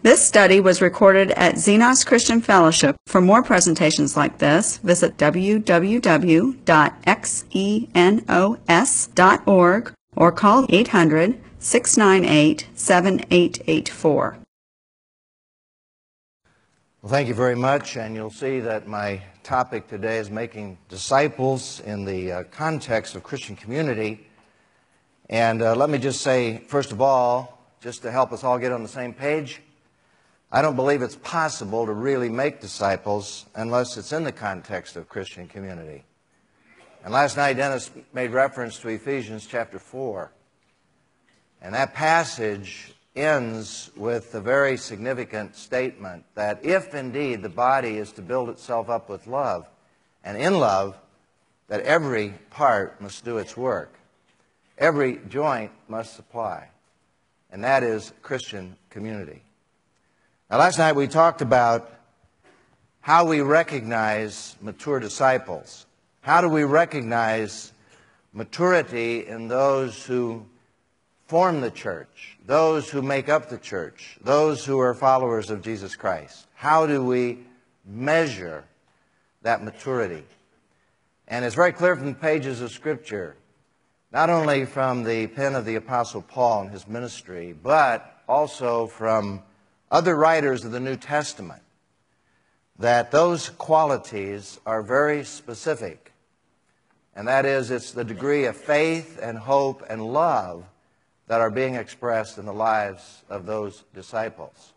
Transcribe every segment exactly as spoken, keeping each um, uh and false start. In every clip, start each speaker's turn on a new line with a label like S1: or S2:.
S1: This study was recorded at Xenos Christian Fellowship. For more presentations like this, visit w w w dot xenos dot org or call eight hundred, six nine eight, seven eight eight four.
S2: Well, thank you very much, and you'll see that my topic today is making disciples in the uh, context of Christian community. And uh, let me just say, first of all, just to help us all get on the same page, I don't believe it's possible to really make disciples unless it's in the context of Christian community. And last night, Dennis made reference to Ephesians chapter four. And that passage ends with a very significant statement that if indeed the body is to build itself up with love, and in love, that every part must do its work. Every joint must supply. And that is Christian community. Now, last night we talked about how we recognize mature disciples. How do we recognize maturity in those who form the church, those who make up the church, those who are followers of Jesus Christ? How do we measure that maturity? And it's very clear from the pages of Scripture, not only from the pen of the Apostle Paul and his ministry, but also from other writers of the New Testament, that those qualities are very specific. And that is, it's the degree of faith and hope and love that are being expressed in the lives of those disciples.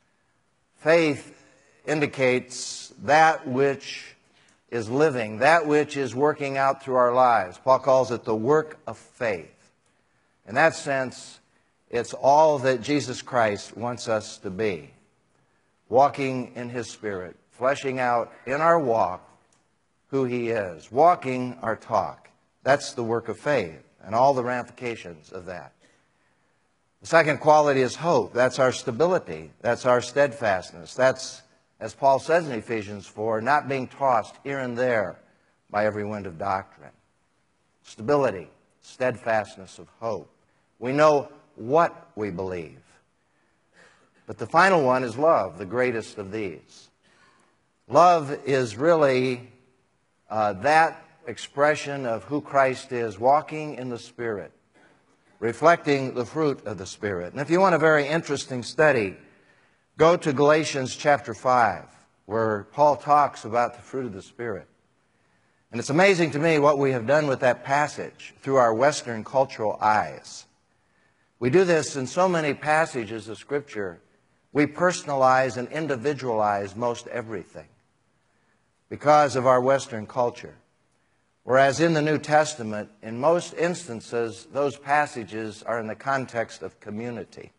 S2: Faith indicates that which is living, that which is working out through our lives. Paul calls it the work of faith. In that sense, it's all that Jesus Christ wants us to be. Walking in His Spirit, fleshing out in our walk who He is, walking our talk. That's the work of faith and all the ramifications of that. The second quality is hope. That's our stability. That's our steadfastness. That's, as Paul says in Ephesians four, not being tossed here and there by every wind of doctrine. Stability, steadfastness of hope. We know what we believe. But the final one is love, the greatest of these. Love is really uh, that expression of who Christ is, walking in the Spirit, reflecting the fruit of the Spirit. And if you want a very interesting study, go to Galatians chapter five, where Paul talks about the fruit of the Spirit. And it's amazing to me what we have done with that passage through our Western cultural eyes. We do this in so many passages of Scripture. We personalize and individualize most everything because of our Western culture. Whereas in the New Testament, in most instances, those passages are in the context of community.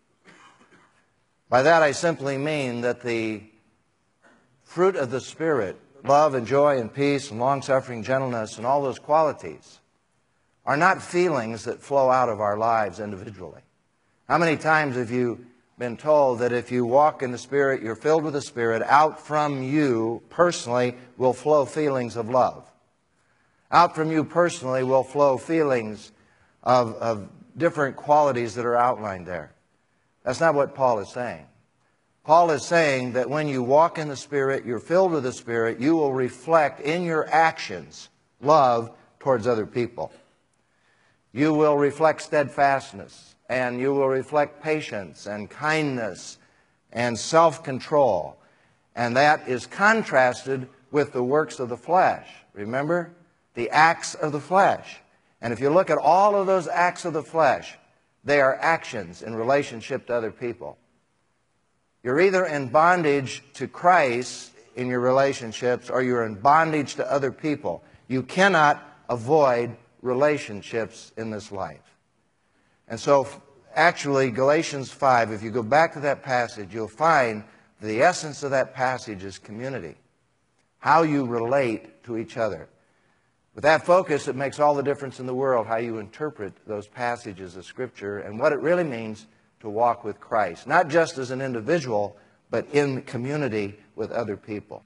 S2: By that I simply mean that the fruit of the Spirit, love and joy and peace and long-suffering, gentleness and all those qualities, are not feelings that flow out of our lives individually. How many times have you been told that if you walk in the Spirit, you're filled with the Spirit, out from you personally will flow feelings of love? Out from you personally will flow feelings of, of different qualities that are outlined there. That's not what Paul is saying. Paul is saying that when you walk in the Spirit, you're filled with the Spirit, you will reflect in your actions love towards other people. You will reflect steadfastness, and you will reflect patience and kindness and self-control. And that is contrasted with the works of the flesh. Remember? The acts of the flesh. And if you look at all of those acts of the flesh, they are actions in relationship to other people. You're either in bondage to Christ in your relationships, or you're in bondage to other people. You cannot avoid relationships in this life. And so, actually, Galatians five, if you go back to that passage, you'll find the essence of that passage is community. How you relate to each other. With that focus, it makes all the difference in the world how you interpret those passages of Scripture and what it really means to walk with Christ. Not just as an individual, but in community with other people.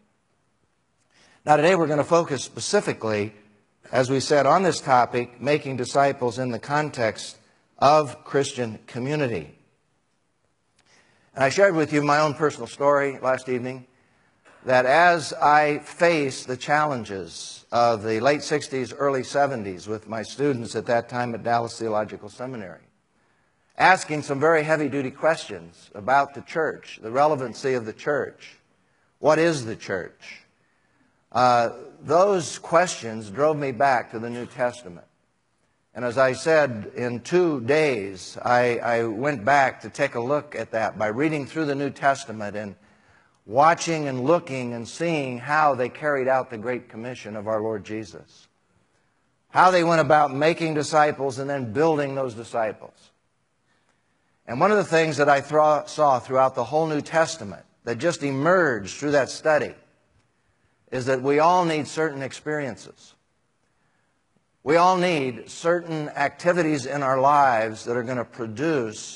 S2: Now today we're going to focus specifically, as we said, on this topic, making disciples in the context of Christian community. And I shared with you my own personal story last evening, that as I faced the challenges of the late sixties, early seventies with my students at that time at Dallas Theological Seminary, asking some very heavy-duty questions about the church, the relevancy of the church, what is the church? Uh, those questions drove me back to the New Testament. And as I said, in two days, I, I went back to take a look at that by reading through the New Testament and watching and looking and seeing how they carried out the Great Commission of our Lord Jesus. How they went about making disciples and then building those disciples. And one of the things that I th- saw throughout the whole New Testament that just emerged through that study is that we all need certain experiences. We all need certain activities in our lives that are going to produce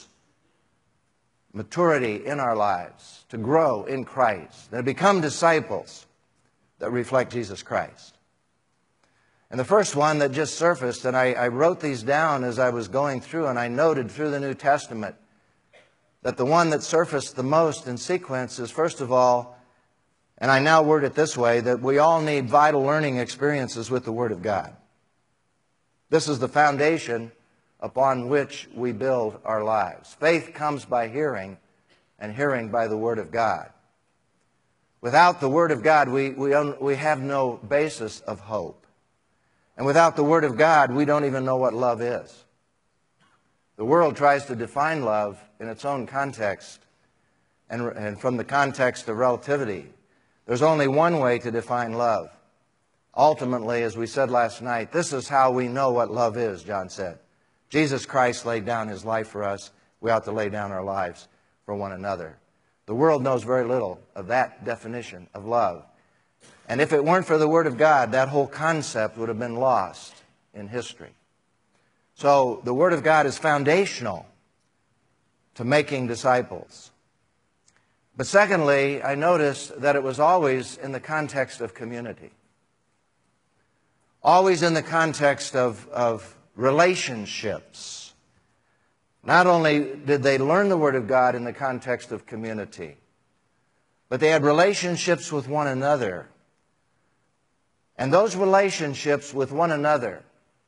S2: maturity in our lives, to grow in Christ, that become disciples that reflect Jesus Christ. And the first one that just surfaced, and I, I wrote these down as I was going through, and I noted through the New Testament that the one that surfaced the most in sequence is, first of all, and I now word it this way, that we all need vital learning experiences with the Word of God. This is the foundation upon which we build our lives. Faith comes by hearing, and hearing by the Word of God. Without the Word of God, we, we, we have no basis of hope. And without the Word of God, we don't even know what love is. The world tries to define love in its own context, and, and from the context of relativity. There's only one way to define love. Ultimately, as we said last night, this is how we know what love is, John said. Jesus Christ laid down His life for us. We ought to lay down our lives for one another. The world knows very little of that definition of love. And if it weren't for the Word of God, that whole concept would have been lost in history. So the Word of God is foundational to making disciples. But secondly, I noticed that it was always in the context of community. Always in the context of, of relationships. Not only did they learn the Word of God in the context of community, but they had relationships with one another. And those relationships with one another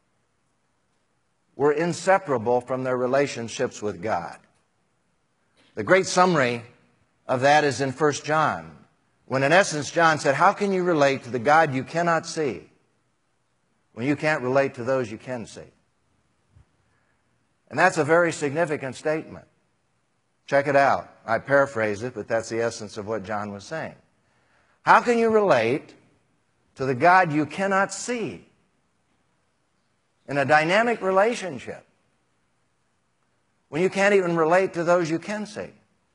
S2: were inseparable from their relationships with God. The great summary of that is in First John, when in essence John said, how can you relate to the God you cannot see when you can't relate to those you can see? And that's a very significant statement. Check it out. I paraphrase it, but that's the essence of what John was saying. How can you relate to the God you cannot see in a dynamic relationship when you can't even relate to those you can see?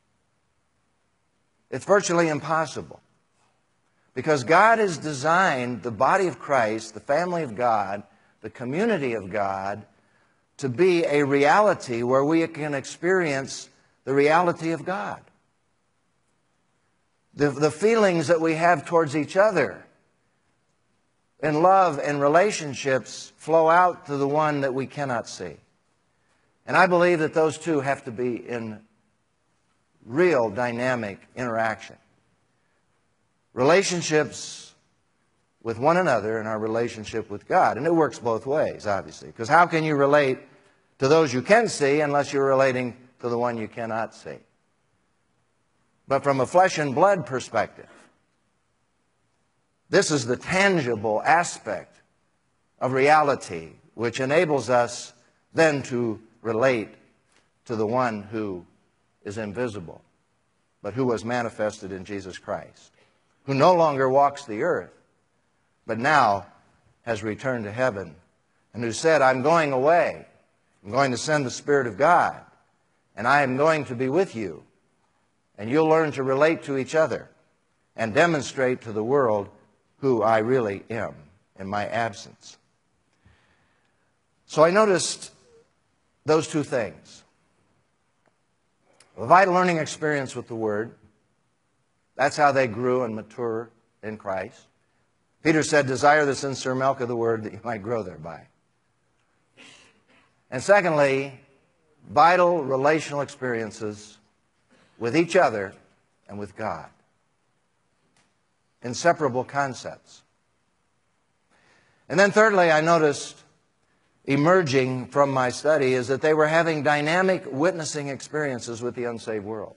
S2: It's virtually impossible. Because God has designed the body of Christ, the family of God, the community of God, to be a reality where we can experience the reality of God. The, the feelings that we have towards each other in love and relationships flow out to the one that we cannot see. And I believe that those two have to be in real dynamic interaction. Relationships with one another and our relationship with God. And it works both ways, obviously. Because how can you relate to those you can see unless you're relating to the one you cannot see? But from a flesh and blood perspective, this is the tangible aspect of reality which enables us then to relate to the one who is invisible, but who was manifested in Jesus Christ, who no longer walks the earth, but now has returned to heaven, and who said, I'm going away. I'm going to send the Spirit of God, and I am going to be with you, and you'll learn to relate to each other and demonstrate to the world who I really am in my absence. So I noticed those two things. A vital learning experience with the Word. That's how they grew and matured in Christ. Peter said, desire the sincere milk of the Word that you might grow thereby. And secondly, vital relational experiences with each other and with God. Inseparable concepts. And then thirdly, I noticed emerging from my study is that they were having dynamic witnessing experiences with the unsaved world.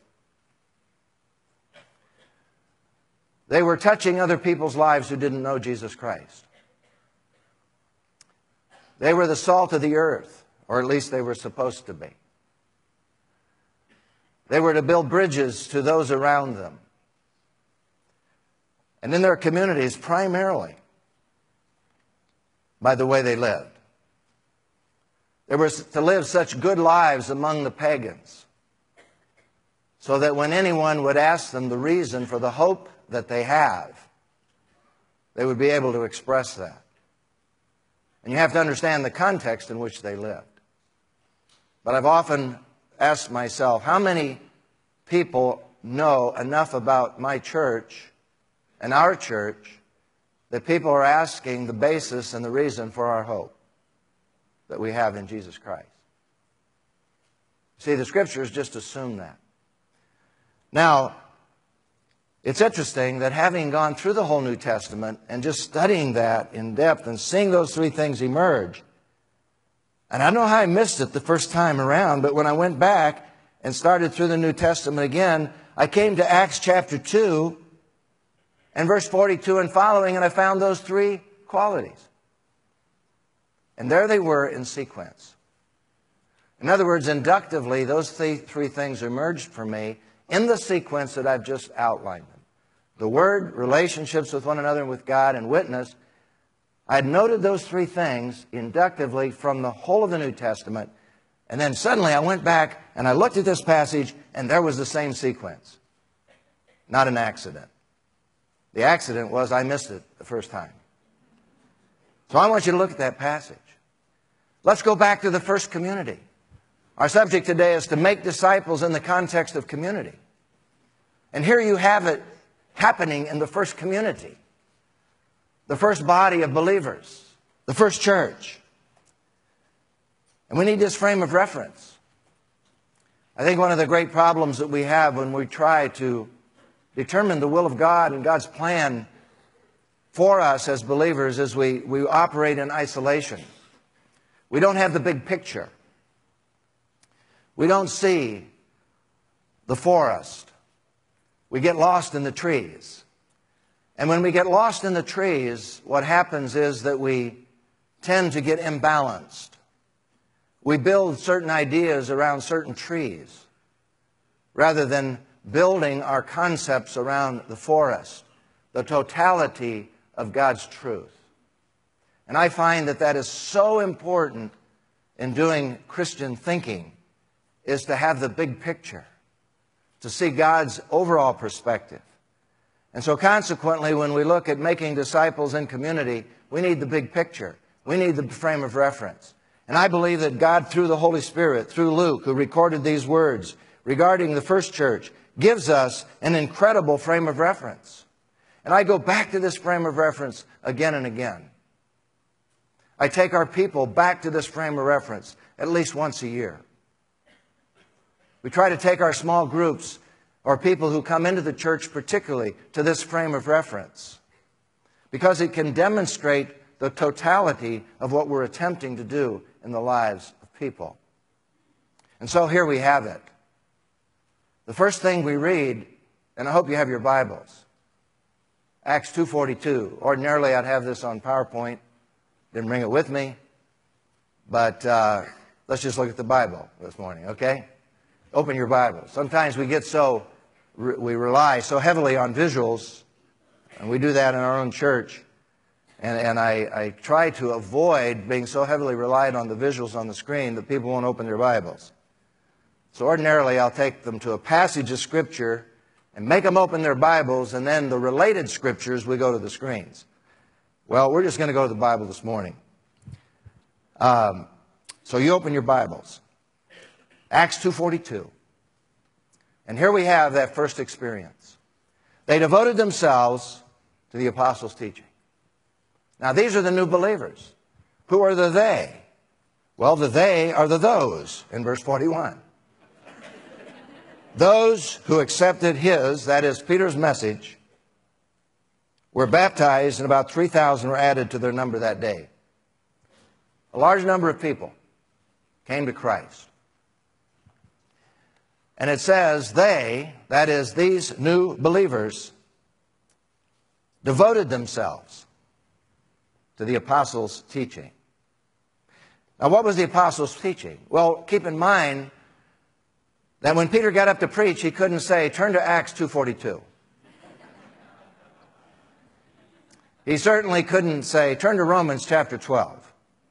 S2: They were touching other people's lives who didn't know Jesus Christ. They were the salt of the earth, or at least they were supposed to be. They were to build bridges to those around them. And in their communities, primarily by the way they lived. They were to live such good lives among the pagans so that when anyone would ask them the reason for the hope that they have, they would be able to express that. And you have to understand the context in which they lived. But I've often asked myself, how many people know enough about my church and our church that people are asking the basis and the reason for our hope that we have in Jesus Christ? See, the Scriptures just assume that. Now, it's interesting that having gone through the whole New Testament and just studying that in depth and seeing those three things emerge, and I don't know how I missed it the first time around, but when I went back and started through the New Testament again, I came to Acts chapter two and verse forty-two and following, and I found those three qualities. And there they were in sequence. In other words, inductively, those th- three things emerged for me in the sequence that I've just outlined them. The Word, relationships with one another and with God, and witness. I had noted those three things inductively from the whole of the New Testament, and then suddenly I went back and I looked at this passage, and there was the same sequence. Not an accident. The accident was I missed it the first time. So I want you to look at that passage. Let's go back to the first community. Our subject today is to make disciples in the context of community. And here you have it happening in the first community, the first body of believers, the first church. And we need this frame of reference. I think one of the great problems that we have when we try to determine the will of God and God's plan for us as believers is we, we operate in isolation. We don't have the big picture. We don't see the forest. We get lost in the trees. And when we get lost in the trees, what happens is that we tend to get imbalanced. We build certain ideas around certain trees rather than building our concepts around the forest, the totality of God's truth. And I find that that is so important in doing Christian thinking, is to have the big picture, to see God's overall perspective. And so consequently, when we look at making disciples in community, we need the big picture. We need the frame of reference. And I believe that God, through the Holy Spirit, through Luke, who recorded these words regarding the first church, gives us an incredible frame of reference. And I go back to this frame of reference again and again. I take our people back to this frame of reference at least once a year. We try to take our small groups or people who come into the church particularly to this frame of reference because it can demonstrate the totality of what we're attempting to do in the lives of people. And so here we have it. The first thing we read, and I hope you have your Bibles, Acts two forty-two. Ordinarily I'd have this on PowerPoint. Didn't bring it with me. But uh, let's just look at the Bible this morning, okay? Open your Bible. Sometimes we get so, we rely so heavily on visuals, and we do that in our own church. And, and I, I try to avoid being so heavily reliant on the visuals on the screen that people won't open their Bibles. So ordinarily I'll take them to a passage of Scripture and make them open their Bibles, and then the related Scriptures we go to the screens. Well, we're just going to go to the Bible this morning. Um, so you open your Bibles. Acts two forty-two. And here we have that first experience. They devoted themselves to the apostles' teaching. Now, these are the new believers. Who are the they? Well, the they are the those in verse forty-one. Those who accepted his, that is Peter's message, were baptized, and about three thousand were added to their number that day. A large number of people came to Christ. And it says they, that is these new believers, devoted themselves to the apostles' teaching. Now, what was the apostles' teaching? Well, keep in mind that when Peter got up to preach, he couldn't say, turn to Acts two forty-two. He certainly couldn't say, turn to Romans chapter twelve.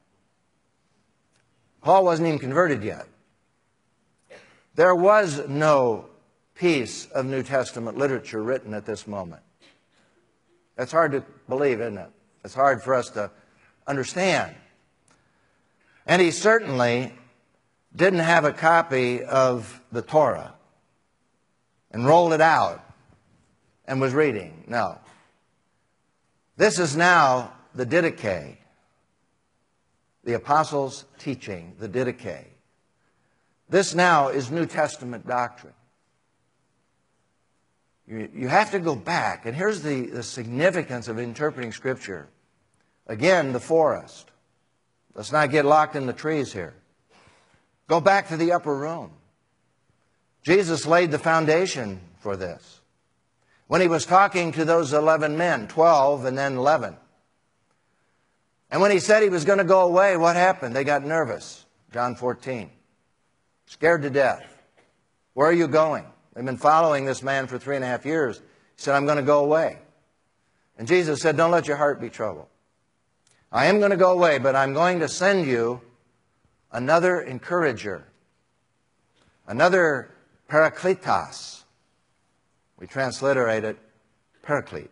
S2: Paul wasn't even converted yet. There was no piece of New Testament literature written at this moment. That's hard to believe, isn't it? It's hard for us to understand. And he certainly didn't have a copy of the Torah and rolled it out and was reading. No. This is now the Didache, the apostles' teaching, the Didache. This now is New Testament doctrine. You, you have to go back, and here's the, the significance of interpreting Scripture. Again, the forest. Let's not get locked in the trees here. Go back to the upper room. Jesus laid the foundation for this. When he was talking to those eleven men, twelve and then eleven. And when he said he was going to go away, what happened? They got nervous. John fourteen. Scared to death. Where are you going? They've been following this man for three and a half years. He said, I'm going to go away. And Jesus said, don't let your heart be troubled. I am going to go away, but I'm going to send you another encourager, another parakletos. We transliterate it paraclete.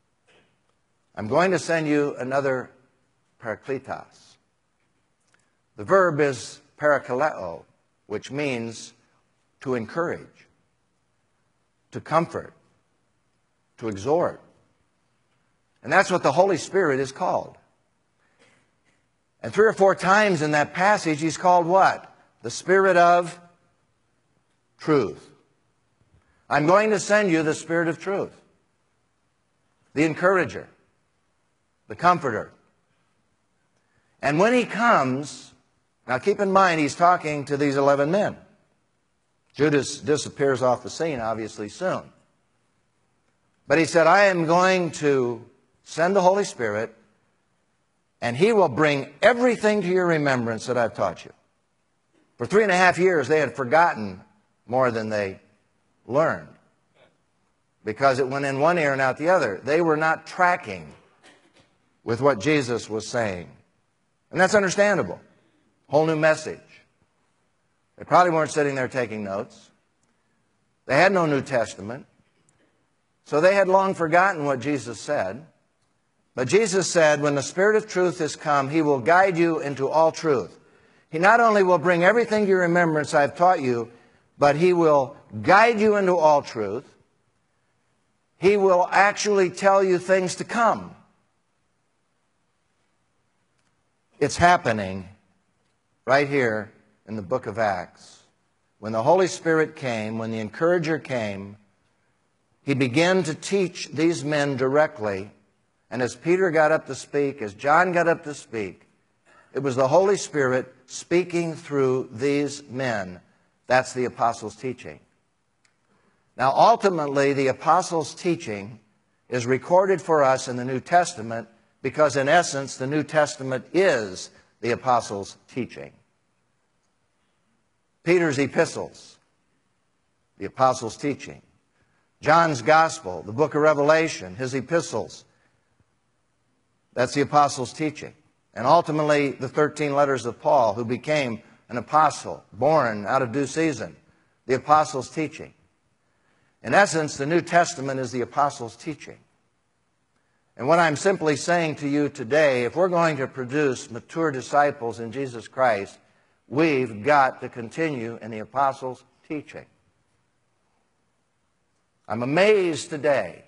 S2: I'm going to send you another parakletos. The verb is parakaleo, which means to encourage, to comfort, to exhort. And that's what the Holy Spirit is called. And three or four times in that passage, he's called what? The Spirit of truth. I'm going to send you the Spirit of truth, the encourager, the comforter. And when he comes, now keep in mind he's talking to these eleven men. Judas disappears off the scene, obviously, soon. But he said, I am going to send the Holy Spirit, and he will bring everything to your remembrance that I've taught you. For three and a half years, they had forgotten more than they learned, because it went in one ear and out the other. They were not tracking with what Jesus was saying. And that's understandable. Whole new message. They probably weren't sitting there taking notes. They had no New Testament. So they had long forgotten what Jesus said. But Jesus said, when the Spirit of truth is come, he will guide you into all truth. He not only will bring everything to your remembrance I've taught you, but he will guide you into all truth. He will actually tell you things to come. It's happening right here in the book of Acts. When the Holy Spirit came, when the encourager came, he began to teach these men directly. And as Peter got up to speak, as John got up to speak, it was the Holy Spirit speaking through these men. That's the apostles' teaching. Now, ultimately, the apostles' teaching is recorded for us in the New Testament because, in essence, the New Testament is the apostles' teaching. Peter's epistles, the apostles' teaching. John's gospel, the book of Revelation, his epistles, that's the apostles' teaching. And ultimately, the thirteen letters of Paul, who became an apostle, born out of due season, the apostles' teaching. In essence, the New Testament is the apostles' teaching. And what I'm simply saying to you today, if we're going to produce mature disciples in Jesus Christ, we've got to continue in the apostles' teaching. I'm amazed today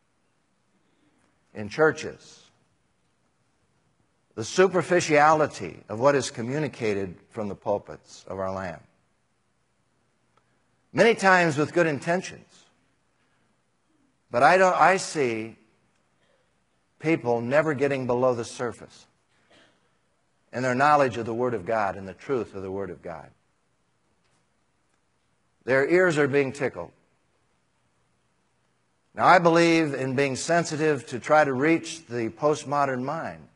S2: in churches the superficiality of what is communicated from the pulpits of our land. many times with good intentions. But I don't I see people never getting below the surface in their knowledge of the Word of God and the truth of the Word of God. Their ears are being tickled. Now, I believe in being sensitive to try to reach the postmodern mind.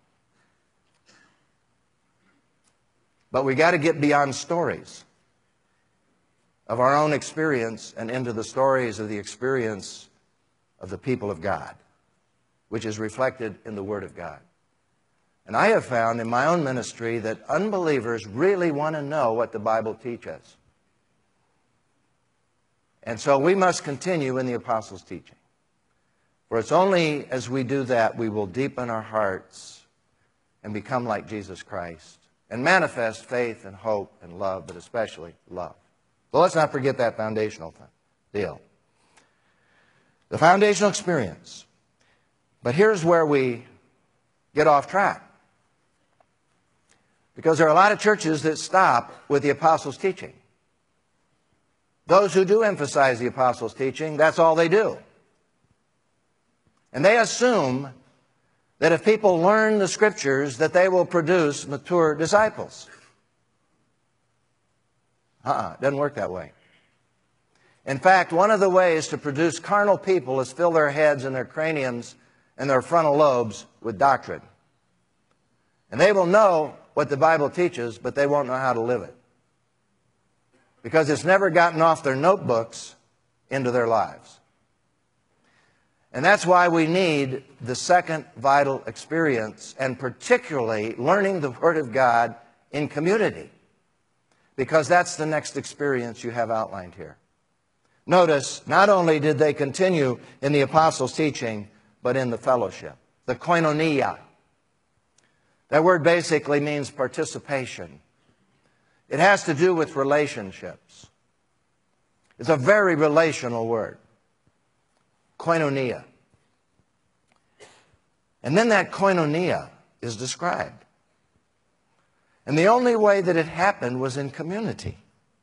S2: But we got to get beyond stories of our own experience and into the stories of the experience of the people of God, which is reflected in the Word of God. And I have found in my own ministry that unbelievers really want to know what the Bible teaches. And so we must continue in the apostles' teaching. For it's only as we do that we will deepen our hearts and become like Jesus Christ and manifest faith and hope and love, but especially love. So let's not forget that foundational deal. The foundational experience. But here's where we get off track. Because there are a lot of churches that stop with the apostles' teaching. Those who do emphasize the apostles' teaching, that's all they do. And they assume that if people learn the Scriptures, that they will produce mature disciples. Uh-uh, it doesn't work that way. In fact, one of the ways to produce carnal people is fill their heads and their craniums and their frontal lobes with doctrine. And they will know what the Bible teaches, but they won't know how to live it. Because it's never gotten off their notebooks into their lives. And that's why we need the second vital experience, and particularly learning the Word of God in community. Because that's the next experience you have outlined here. Notice, not only did they continue in the apostles' teaching, but in the fellowship, the koinonia. That word basically means participation. It has to do with relationships. It's a very relational word. Koinonia. And then that koinonia is described. And the only way that it happened was in community.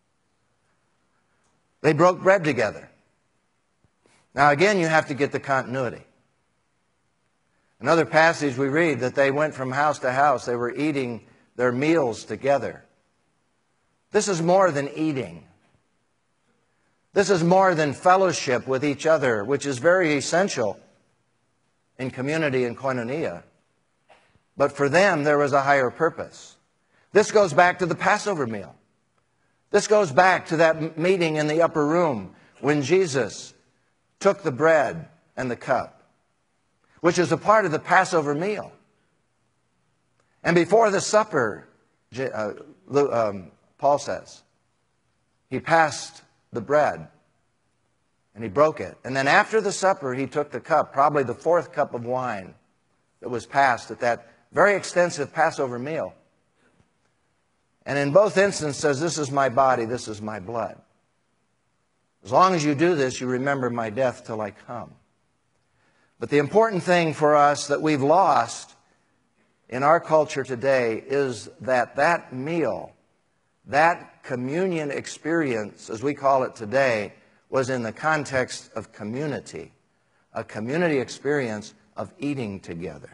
S2: They broke bread together. Now again, you have to get the continuity. Another passage we read that they went from house to house. They were eating their meals together. This is more than eating. This is more than fellowship with each other, which is very essential in community and koinonia. But for them, there was a higher purpose. This goes back to the Passover meal. This goes back to that meeting in the upper room when Jesus took the bread and the cup, which is a part of the Passover meal. And before the supper, uh, um, Paul says, he passed the bread and he broke it. And then after the supper, he took the cup, probably the fourth cup of wine that was passed at that very extensive Passover meal. And in both instances says, this is my body, this is my blood. As long as you do this, you remember my death till I come. But the important thing for us that we've lost in our culture today is that that meal, that communion experience, as we call it today, was in the context of community, a community experience of eating together.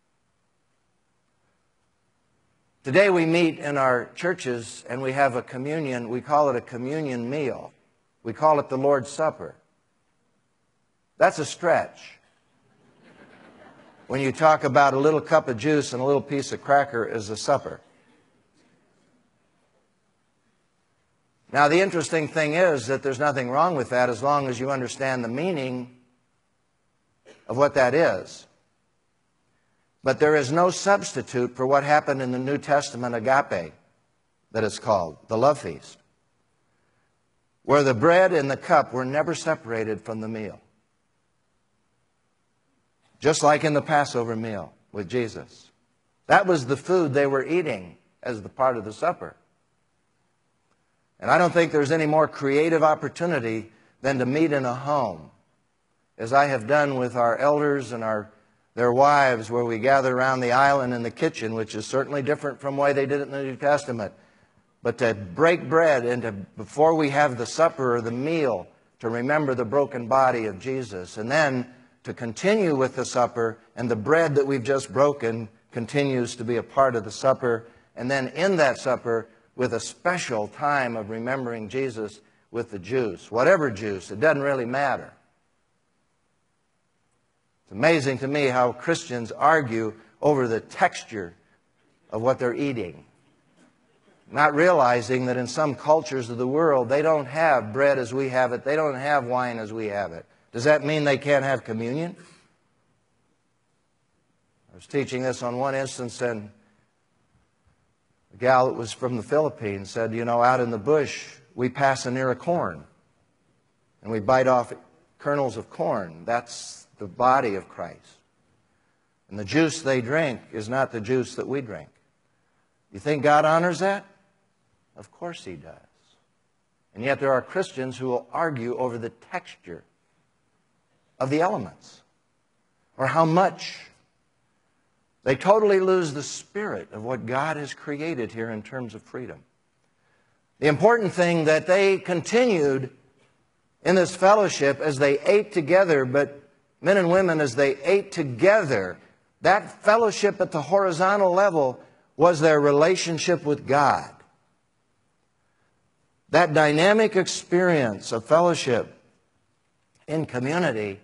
S2: Today we meet in our churches and we have a communion, we call it a communion meal. We call it the Lord's Supper. That's a stretch. When you talk about a little cup of juice and a little piece of cracker as a supper. Now, the interesting thing is that there's nothing wrong with that as long as you understand the meaning of what that is. But there is no substitute for what happened in the New Testament agape, that it's called, the love feast, where the bread and the cup were never separated from the meal. Just like in the Passover meal with Jesus. That was the food they were eating as the part of the supper. And I don't think there's any more creative opportunity than to meet in a home, as I have done with our elders and our their wives, where we gather around the island in the kitchen, which is certainly different from the way they did it in the New Testament. but to break bread and to, before we have the supper or the meal, to remember the broken body of Jesus, and then to continue with the supper, and the bread that we've just broken continues to be a part of the supper, and then in that supper with a special time of remembering Jesus with the juice. Whatever juice, it doesn't really matter. It's amazing to me how Christians argue over the texture of what they're eating, not realizing that in some cultures of the world, they don't have bread as we have it. They don't have wine as we have it. Does that mean they can't have communion? I was teaching this on one instance, and a gal that was from the Philippines said, you know, out in the bush, we pass an ear of corn, and we bite off kernels of corn. That's the body of Christ. And the juice they drink is not the juice that we drink. You think God honors that? Of course He does. And yet there are Christians who will argue over the texture of the elements, or how much. They totally lose the spirit of what God has created here in terms of freedom. The important thing that they continued in this fellowship as they ate together, but men and women as they ate together, that fellowship at the horizontal level was their relationship with God. That dynamic experience of fellowship in community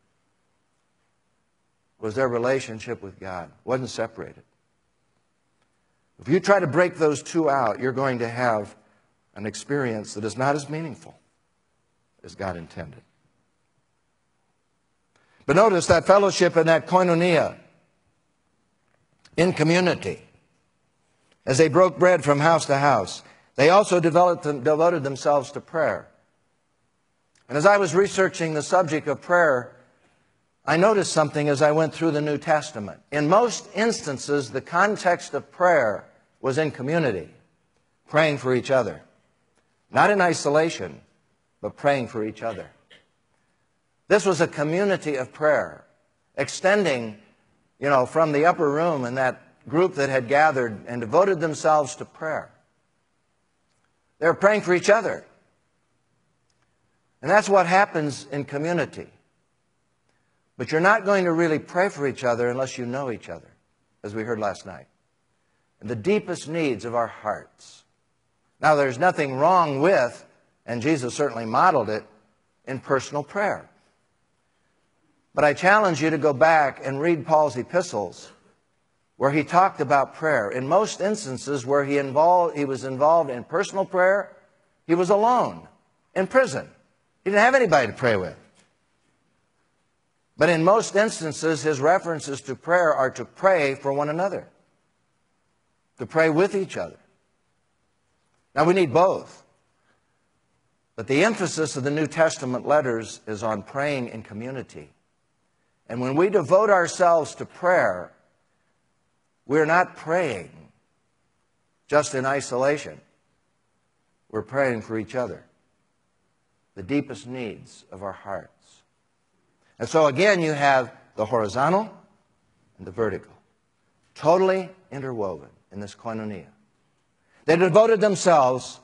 S2: was their relationship with God. It wasn't separated. If you try to break those two out, you're going to have an experience that is not as meaningful as God intended. But notice that fellowship and that koinonia in community. As they broke bread from house to house, they also developed, devoted themselves to prayer. And as I was researching the subject of prayer, I noticed something as I went through the New Testament. In most instances, the context of prayer was in community, praying for each other. Not in isolation, but praying for each other. This was a community of prayer, extending, you know, from the upper room and that group that had gathered and devoted themselves to prayer. They were praying for each other. And that's what happens in community. But you're not going to really pray for each other unless you know each other, as we heard last night. And the deepest needs of our hearts. Now, there's nothing wrong with, and Jesus certainly modeled it, in personal prayer. But I challenge you to go back and read Paul's epistles, where he talked about prayer. In most instances where he, involved, he was involved in personal prayer, he was alone, in prison. He didn't have anybody to pray with. But in most instances, his references to prayer are to pray for one another, to pray with each other. Now, we need both. But the emphasis of the New Testament letters is on praying in community. And when we devote ourselves to prayer, we're not praying just in isolation. We're praying for each other, the deepest needs of our hearts. And so again, you have the horizontal and the vertical, totally interwoven in this koinonia. They devoted themselves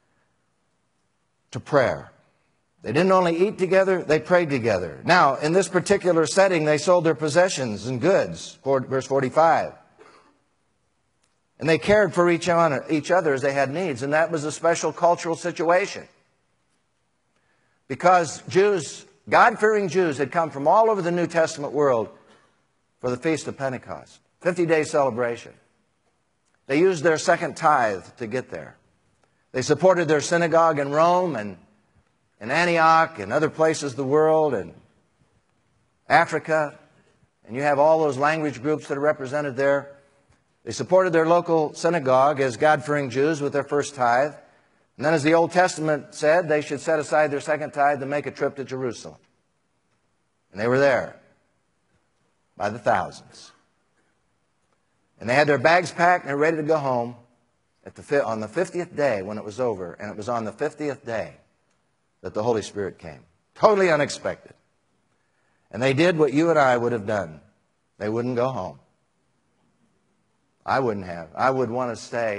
S2: to prayer. They didn't only eat together, they prayed together. Now, in this particular setting, they sold their possessions and goods, verse forty-five. And they cared for each other as they had needs, and that was a special cultural situation. Because Jews, God-fearing Jews, had come from all over the New Testament world for the Feast of Pentecost, fifty-day celebration. They used their second tithe to get there. They supported their synagogue in Rome and in Antioch and other places of the world and Africa. And you have all those language groups that are represented there. They supported their local synagogue as God-fearing Jews with their first tithe. And then, as the Old Testament said, they should set aside their second tithe to make a trip to Jerusalem. And they were there by the thousands. And they had their bags packed and they were ready to go home at the, on the fiftieth day when it was over. And it was on the fiftieth day that the Holy Spirit came. Totally unexpected. And they did what you and I would have done. They wouldn't go home. I wouldn't have. I would want to stay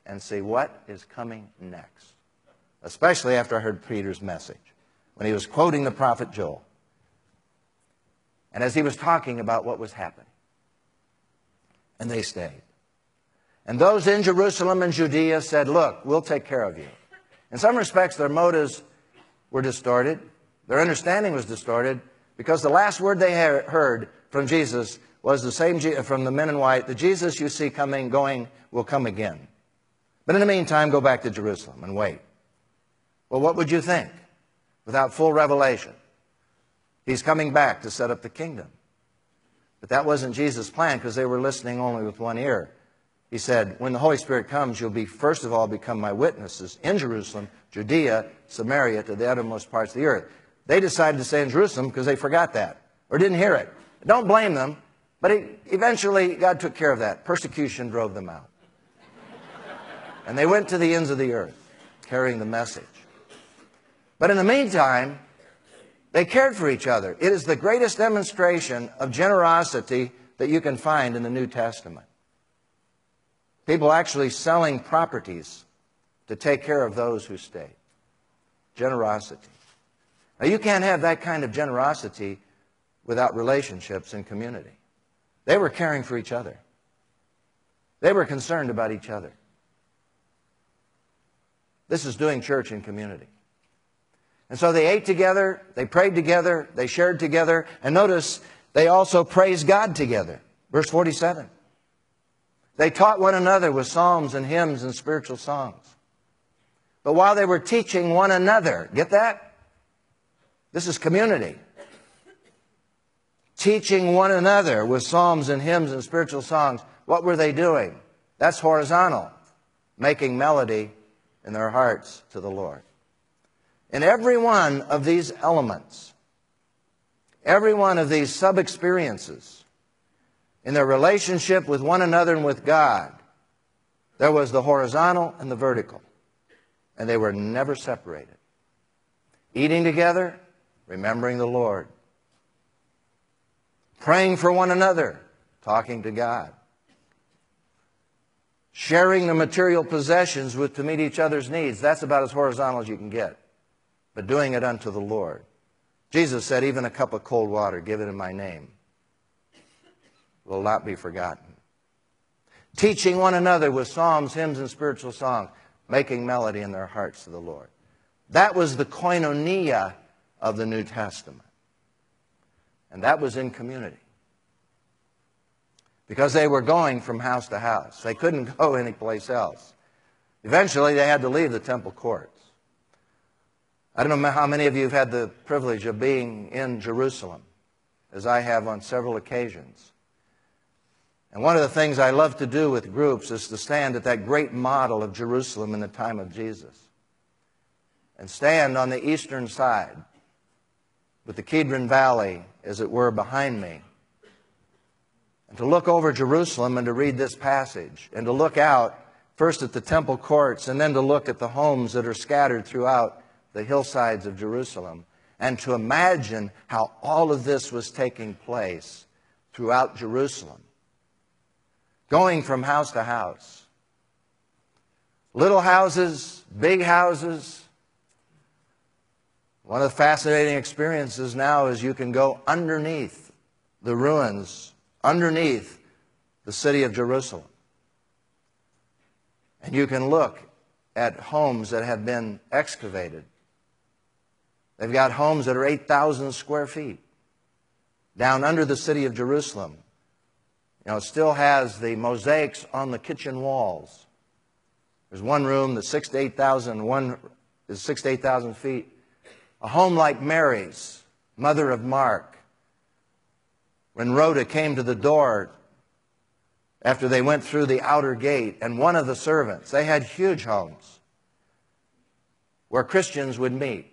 S2: and see what is coming next, especially after I heard Peter's message, when he was quoting the prophet Joel, and as he was talking about what was happening. And they stayed. And those in Jerusalem and Judea said, look, we'll take care of you. In some respects, their motives were distorted. Their understanding was distorted because the last word they heard from Jesus was the same from the men in white, the Jesus you see coming, going, will come again. But in the meantime, go back to Jerusalem and wait. Well, what would you think without full revelation? He's coming back to set up the kingdom. But that wasn't Jesus' plan because they were listening only with one ear. He said, when the Holy Spirit comes, you'll be, first of all, become my witnesses in Jerusalem, Judea, Samaria, to the uttermost parts of the earth. They decided to stay in Jerusalem because they forgot that or didn't hear it. Don't blame them, but it, eventually God took care of that. Persecution drove them out. And they went to the ends of the earth carrying the message. But in the meantime, they cared for each other. It is the greatest demonstration of generosity that you can find in the New Testament. People actually selling properties to take care of those who stay. Generosity. Now, you can't have that kind of generosity without relationships and community. They were caring for each other. They were concerned about each other. This is doing church in community. And so they ate together, they prayed together, they shared together, and notice they also praised God together. Verse forty-seven. They taught one another with psalms and hymns and spiritual songs. But while they were teaching one another, get that? This is community. Teaching one another with psalms and hymns and spiritual songs. What were they doing? That's horizontal. Making melody in their hearts to the Lord. In every one of these elements, every one of these sub-experiences, in their relationship with one another and with God, there was the horizontal and the vertical. And they were never separated. Eating together, remembering the Lord. Praying for one another, talking to God. Sharing the material possessions with to meet each other's needs. That's about as horizontal as you can get. But doing it unto the Lord. Jesus said, even a cup of cold water given in my name will not be forgotten. Teaching one another with psalms, hymns, and spiritual songs, making melody in their hearts to the Lord. That was the koinonia of the New Testament. And that was in community. Because they were going from house to house. They couldn't go anyplace else. Eventually, they had to leave the temple courts. I don't know how many of you have had the privilege of being in Jerusalem, as I have on several occasions. And one of the things I love to do with groups is to stand at that great model of Jerusalem in the time of Jesus. And stand on the eastern side with the Kidron Valley, as it were, behind me. And to look over Jerusalem and to read this passage. And to look out first at the temple courts and then to look at the homes that are scattered throughout the hillsides of Jerusalem. And to imagine how all of this was taking place throughout Jerusalem. Going from house to house. Little houses, big houses. One of the fascinating experiences now is you can go underneath the ruins, underneath the city of Jerusalem. And you can look at homes that have been excavated. They've got homes that are eight thousand square feet down under the city of Jerusalem. You know, it still has the mosaics on the kitchen walls. There's one room that's six to eight thousand, one is six to eight thousand feet. A home like Mary's, mother of Mark. When Rhoda came to the door after they went through the outer gate, and one of the servants, they had huge homes where Christians would meet.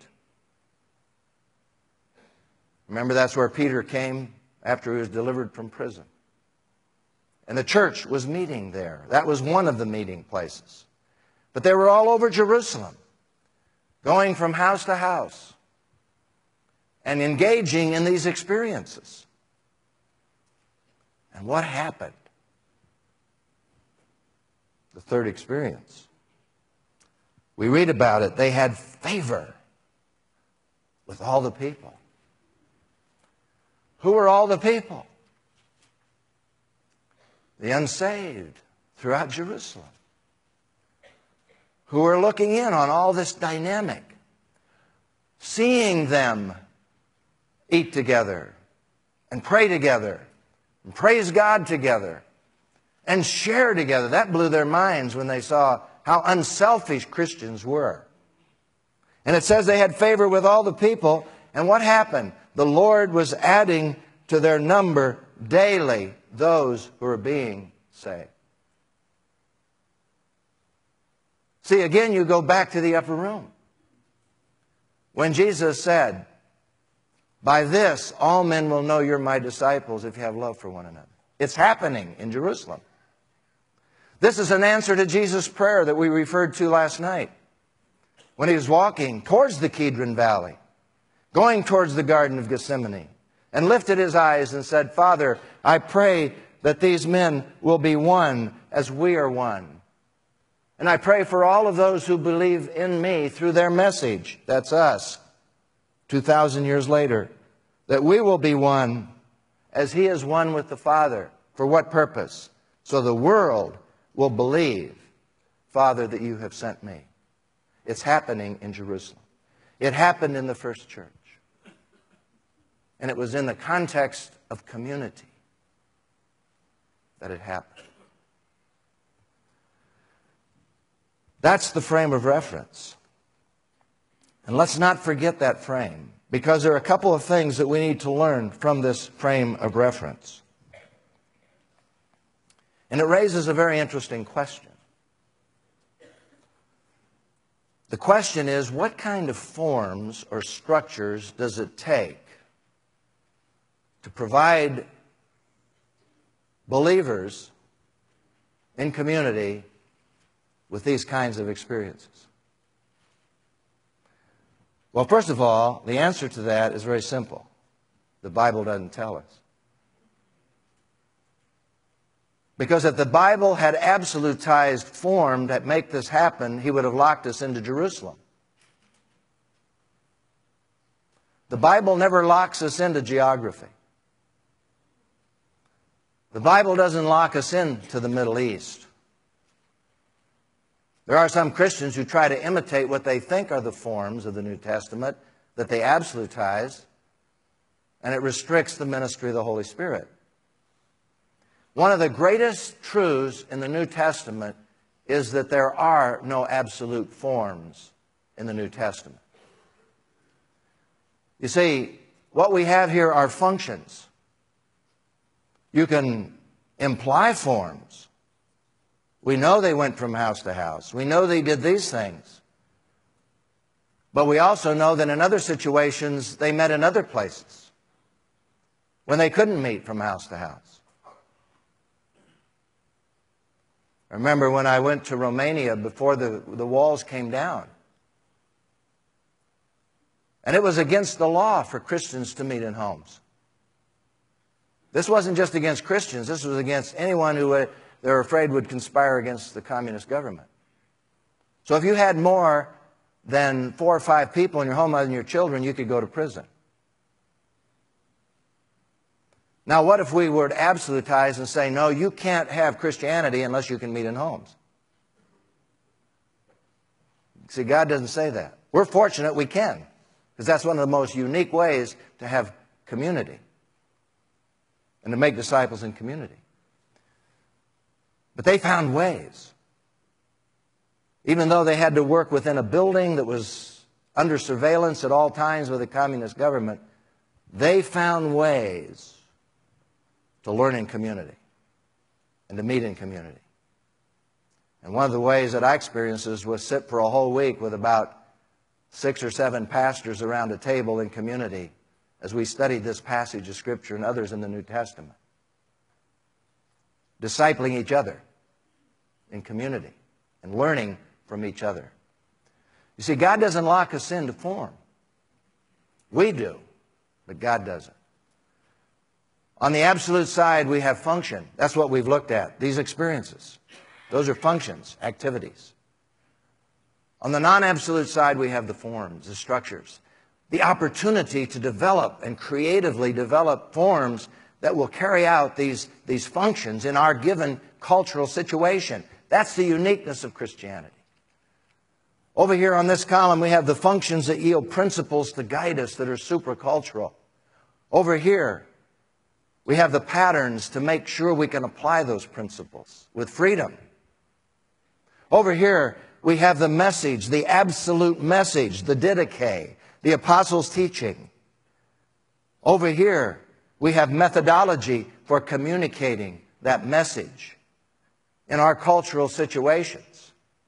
S2: Remember, that's where Peter came after he was delivered from prison. And the church was meeting there. That was one of the meeting places. But they were all over Jerusalem, going from house to house and engaging in these experiences. And what happened? the third experience. We read about it. They had favor with all the people. Who were all the people? The unsaved throughout Jerusalem, who were looking in on all this dynamic, seeing them eat together and pray together and praise God together and share together. That blew their minds when they saw how unselfish Christians were. And it says they had favor with all the people. And what happened? The Lord was adding to their number daily those who are being saved. See, again, you go back to the upper room. When Jesus said, "By this all men will know you're my disciples if you have love for one another." It's happening in Jerusalem. This is an answer to Jesus' prayer that we referred to last night, when he was walking towards the Kidron Valley, going towards the Garden of Gethsemane, and lifted his eyes and said, "Father, I pray that these men will be one as we are one. And I pray for all of those who believe in me through their message," that's us, two thousand years later, "that we will be one as he is one with the Father." For what purpose? So the world will believe, Father, that you have sent me. It's happening in Jerusalem. It happened in the first church. And it was in the context of community that it happened. That's the frame of reference. And let's not forget that frame, because there are a couple of things that we need to learn from this frame of reference. And it raises a very interesting question. The question is, what kind of forms or structures does it take to provide believers in community with these kinds of experiences? Well, first of all, the answer to that is very simple. The Bible doesn't tell us. Because if the Bible had absolutized form that make this happen, he would have locked us into Jerusalem. The Bible never locks us into geography. The Bible doesn't lock us into the Middle East. There are some Christians who try to imitate what they think are the forms of the New Testament, that they absolutize, and it restricts the ministry of the Holy Spirit. One of the greatest truths in the New Testament is that there are no absolute forms in the New Testament. You see, what we have here are functions. You can imply forms. We know they went from house to house. We know they did these things. But we also know that in other situations, they met in other places when they couldn't meet from house to house. I remember when I went to Romania before the, the walls came down. And it was against the law for Christians to meet in homes. This wasn't just against Christians. This was against anyone who uh, they were afraid would conspire against the communist government. So if you had more than four or five people in your home other than your children, you could go to prison. Now, what if we were to absolutize and say, no, you can't have Christianity unless you can meet in homes? See, God doesn't say that. We're fortunate we can, because that's one of the most unique ways to have community and to make disciples in community. But they found ways. Even though they had to work within a building that was under surveillance at all times with the communist government, they found ways to learn in community and to meet in community. And one of the ways that I experienced this was sit for a whole week with about six or seven pastors around a table in community as we studied this passage of Scripture and others in the New Testament. Discipling each other in community and learning from each other. You see, God doesn't lock us into form. We do, but God doesn't. On the absolute side, we have function. That's what we've looked at, these experiences. Those are functions, activities. On the non-absolute side, we have the forms, the structures, the opportunity to develop and creatively develop forms that will carry out these, these functions in our given cultural situation. That's the uniqueness of Christianity. Over here on this column, we have the functions that yield principles to guide us that are supracultural. Over here, we have the patterns to make sure we can apply those principles with freedom. Over here, we have the message, the absolute message, the didache, the apostles' teaching. Over here, we have methodology for communicating that message in our cultural situations.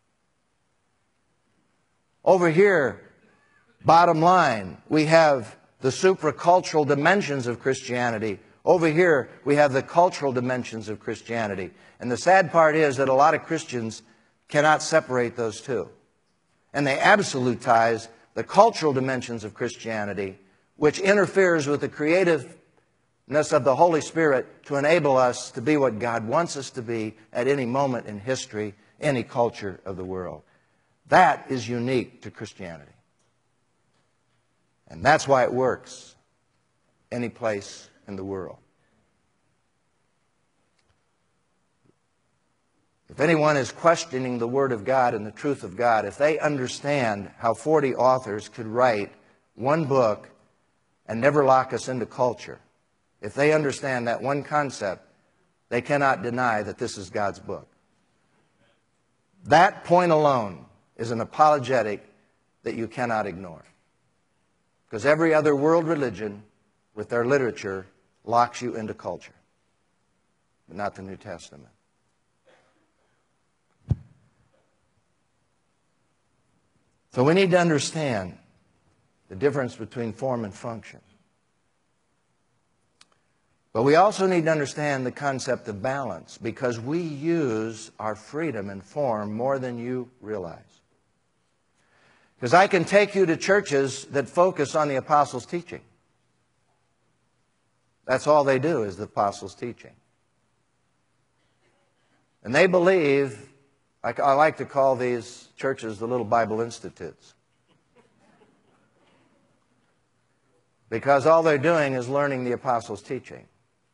S2: Over here, bottom line, we have the supracultural dimensions of Christianity. Over here, we have the cultural dimensions of Christianity. And the sad part is that a lot of Christians cannot separate those two. And they absolutize the cultural dimensions of Christianity, which interferes with the creativeness of the Holy Spirit to enable us to be what God wants us to be at any moment in history, any culture of the world. That is unique to Christianity. And that's why it works any place in the world. If anyone is questioning the Word of God and the truth of God, if they understand how forty authors could write one book and never lock us into culture, if they understand that one concept, they cannot deny that this is God's book. That point alone is an apologetic that you cannot ignore. Because every other world religion with their literature locks you into culture, but not the New Testament. So we need to understand the difference between form and function. But we also need to understand the concept of balance, because we use our freedom and form more than you realize. Because I can take you to churches that focus on the apostles' teaching. That's all they do is the apostles' teaching. And they believe, I, I like to call these churches the little Bible institutes. Because all they're doing is learning the apostles' teaching.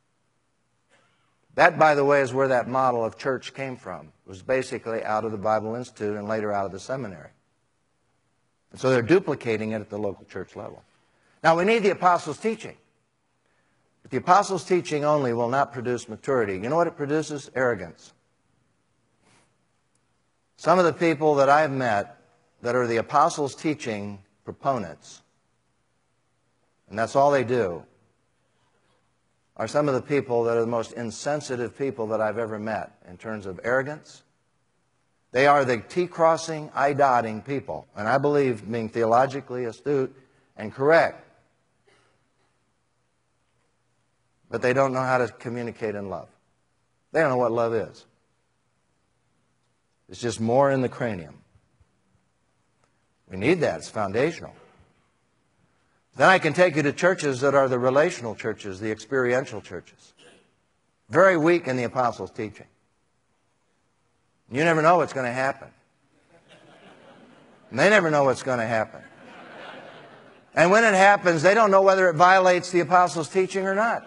S2: That, by the way, is where that model of church came from. It was basically out of the Bible Institute and later out of the seminary. And so they're duplicating it at the local church level. Now, we need the apostles' teaching. But the apostles' teaching only will not produce maturity. You know what it produces? Arrogance. Some of the people that I've met that are the apostles' teaching proponents, and that's all they do, are some of the people that are the most insensitive people that I've ever met in terms of arrogance. They are the T-crossing, I-dotting people. And I believe being theologically astute and correct. But they don't know how to communicate in love. They don't know what love is. It's just more in the cranium. We need that. It's foundational. Then I can take you to churches that are the relational churches, the experiential churches. Very weak in the apostles' teaching. You never know what's going to happen. And they never know what's going to happen. And when it happens, they don't know whether it violates the apostles' teaching or not.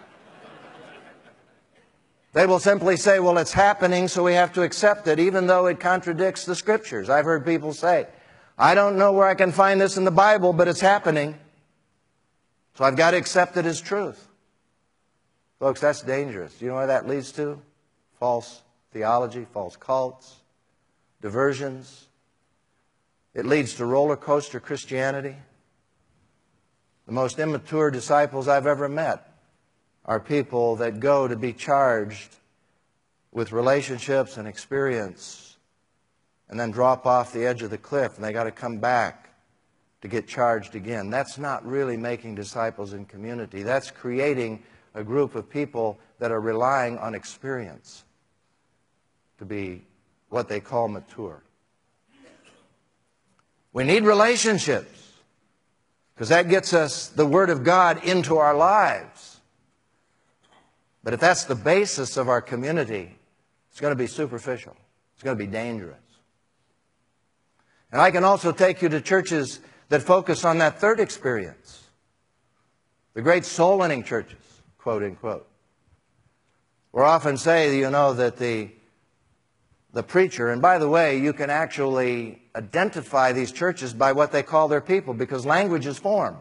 S2: They will simply say, well, it's happening, so we have to accept it, even though it contradicts the Scriptures. I've heard people say, I don't know where I can find this in the Bible, but it's happening. So I've got to accept it as truth. Folks, that's dangerous. Do you know where that leads to? False theology, false cults, diversions. It leads to roller coaster Christianity. The most immature disciples I've ever met are people that go to be charged with relationships and experience and then drop off the edge of the cliff, and they got to come back to get charged again. That's not really making disciples in community. That's creating a group of people that are relying on experience to be what they call mature. We need relationships because that gets us the Word of God into our lives. But if that's the basis of our community, it's going to be superficial. It's going to be dangerous. And I can also take you to churches that focus on that third experience. The great soul-winning churches, quote unquote. We'll often say, you know, that the, the preacher, and by the way, you can actually identify these churches by what they call their people, because language is form.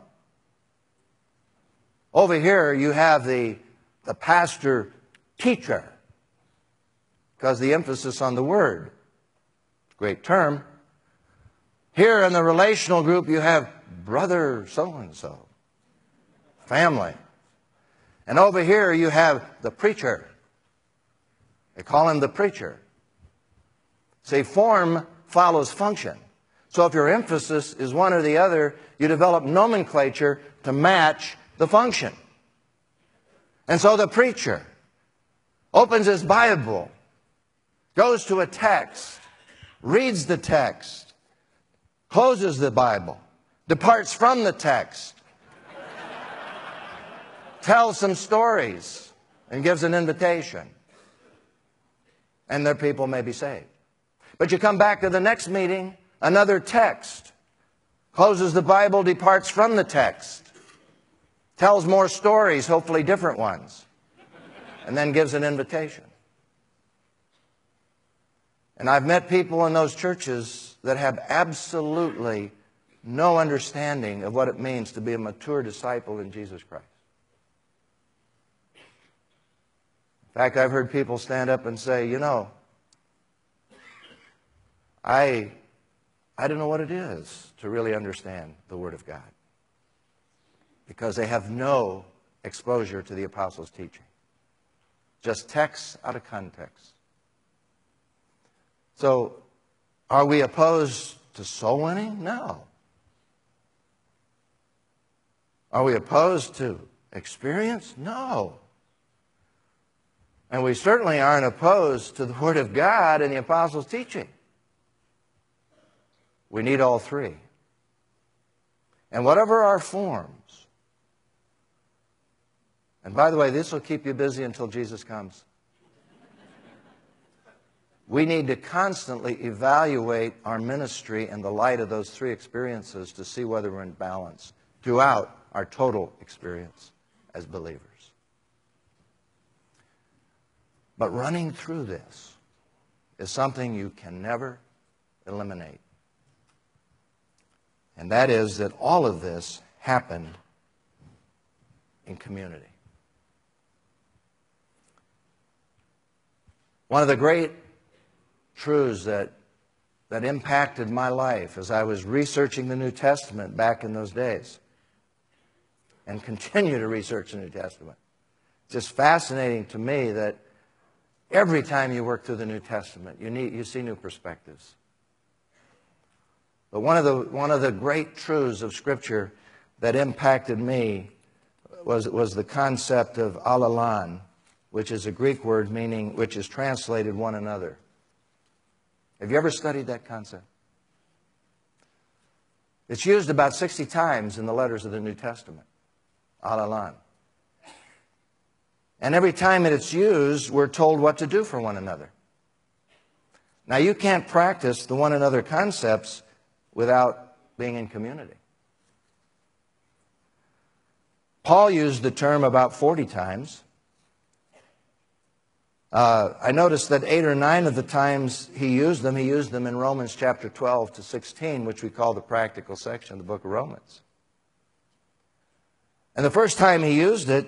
S2: Over here you have the, the pastor teacher, because the emphasis on the word. Great term. Here in the relational group you have brother so-and-so, family. And over here you have the preacher. They call him the preacher. See, form follows function. So if your emphasis is one or the other, you develop nomenclature to match the function. And so the preacher opens his Bible, goes to a text, reads the text, closes the Bible, departs from the text, tells some stories, and gives an invitation. And their people may be saved. But you come back to the next meeting, another text, closes the Bible, departs from the text, tells more stories, hopefully different ones, and then gives an invitation. And I've met people in those churches that have absolutely no understanding of what it means to be a mature disciple in Jesus Christ. In fact, I've heard people stand up and say, you know, I, I don't know what it is to really understand the Word of God, because they have no exposure to the apostles' teaching. Just texts out of context. So, are we opposed to soul winning? No. Are we opposed to experience? No. And we certainly aren't opposed to the Word of God and the apostles' teaching. We need all three. And whatever our forms, and by the way, this will keep you busy until Jesus comes. We need to constantly evaluate our ministry in the light of those three experiences to see whether we're in balance throughout our total experience as believers. But running through this is something you can never eliminate. And that is that all of this happened in community. One of the great truths that, that impacted my life as I was researching the New Testament back in those days, and continue to research the New Testament. It's just fascinating to me that every time you work through the New Testament, you, need, you see new perspectives. But one of the, one of the great truths of Scripture that impacted me was, was the concept of alalan, which is a Greek word meaning, which is translated one another. Have you ever studied that concept? It's used about sixty times in the letters of the New Testament. Alalan. And every time that it's used, we're told what to do for one another. Now, you can't practice the one another concepts without being in community. Paul used the term about forty times. Uh, I noticed that eight or nine of the times he used them, he used them in Romans chapter twelve to sixteen, which we call the practical section of the book of Romans. And the first time he used it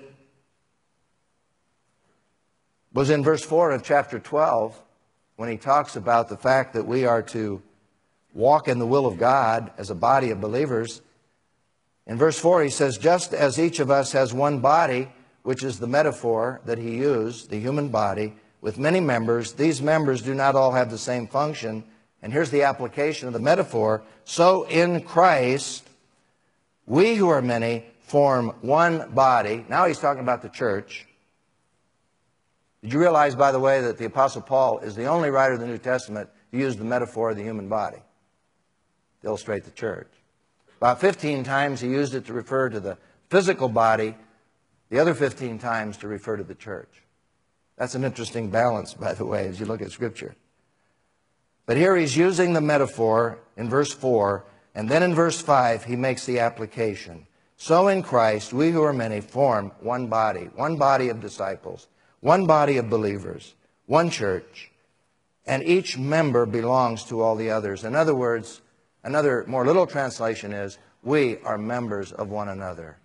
S2: was in verse four of chapter twelve, when he talks about the fact that we are to walk in the will of God as a body of believers. In verse four he says, just as each of us has one body, which is the metaphor that he used, the human body, with many members, these members do not all have the same function. And here's the application of the metaphor. So in Christ, we who are many form one body. Now he's talking about the church. Did you realize, by the way, that the Apostle Paul is the only writer of the New Testament who used the metaphor of the human body to illustrate the church? About fifteen times he used it to refer to the physical body, the other fifteen times to refer to the church. That's an interesting balance, by the way, as you look at Scripture. But here he's using the metaphor in verse four, and then in verse five he makes the application. So in Christ, we who are many form one body, one body of disciples, one body of believers, one church, and each member belongs to all the others. In other words, another more literal translation is, we are members of one another.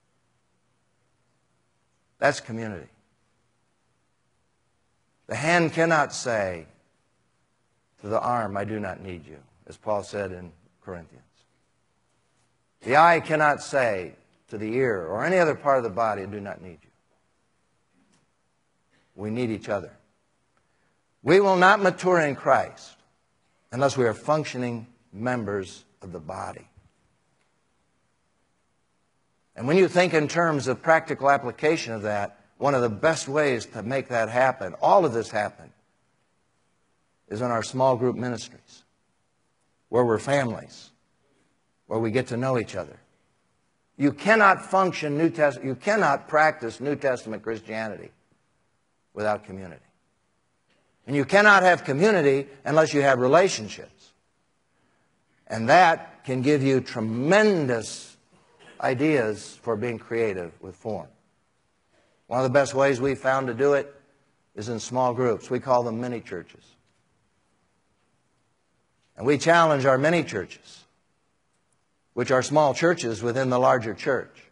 S2: That's community. The hand cannot say to the arm, I do not need you, as Paul said in Corinthians. The eye cannot say to the ear or any other part of the body, I do not need you. We need each other. We will not mature in Christ unless we are functioning members of the body. And when you think in terms of practical application of that, one of the best ways to make that happen, all of this happen, is in our small group ministries, where we're families, where we get to know each other. You cannot function New Testament, you cannot practice New Testament Christianity without community. And you cannot have community unless you have relationships. And that can give you tremendous ideas for being creative with form. One of the best ways we've found to do it is in small groups. We call them mini churches. And we challenge our mini churches, which are small churches within the larger church,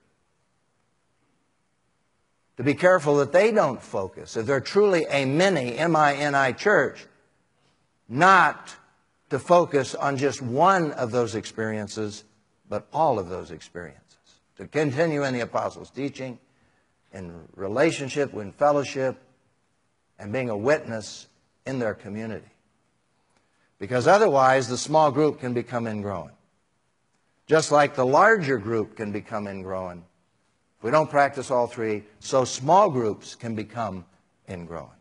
S2: to be careful that they don't focus, if they're truly a mini, M I N I church, not to focus on just one of those experiences, but all of those experiences. To continue in the apostles' teaching, in relationship, in fellowship, and being a witness in their community. Because otherwise, the small group can become ingrown. Just like the larger group can become ingrown. If we don't practice all three, so small groups can become ingrown.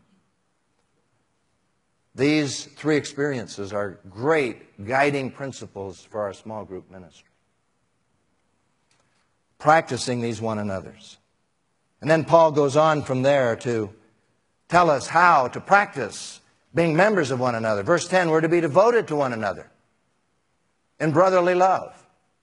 S2: These three experiences are great guiding principles for our small group ministry. Practicing these one another's. And then Paul goes on from there to tell us how to practice being members of one another. Verse ten, we're to be devoted to one another in brotherly love.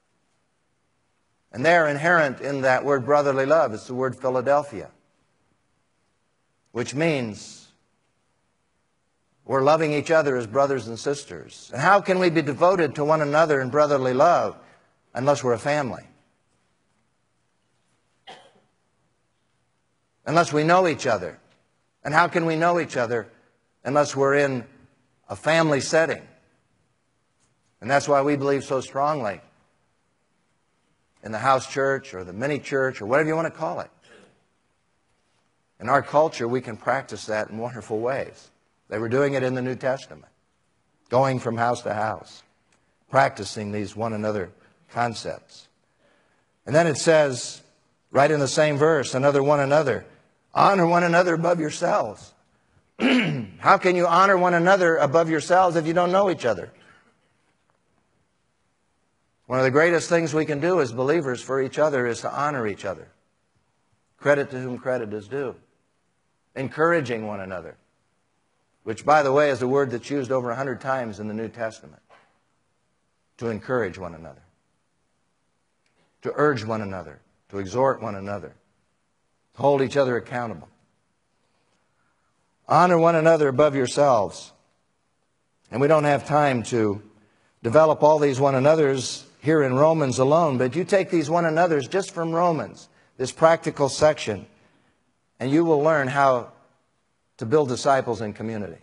S2: And there, inherent in that word brotherly love, is the word Philadelphia, which means we're loving each other as brothers and sisters. And how can we be devoted to one another in brotherly love unless we're a family? Unless we know each other. And how can we know each other unless we're in a family setting? And that's why we believe so strongly in the house church or the mini church or whatever you want to call it. In our culture, we can practice that in wonderful ways. They were doing it in the New Testament, going from house to house, practicing these one another concepts. And then it says, right in the same verse, another one another, honor one another above yourselves. How can you honor one another above yourselves if you don't know each other? One of the greatest things we can do as believers for each other is to honor each other. Credit to whom credit is due. Encouraging one another, which, by the way, is a word that's used over a hundred times in the New Testament. To encourage one another. To urge one another. To exhort one another. To hold each other accountable. Honor one another above yourselves. And we don't have time to develop all these one another's here in Romans alone, but you take these one another's just from Romans, this practical section, and you will learn how to build disciples in community.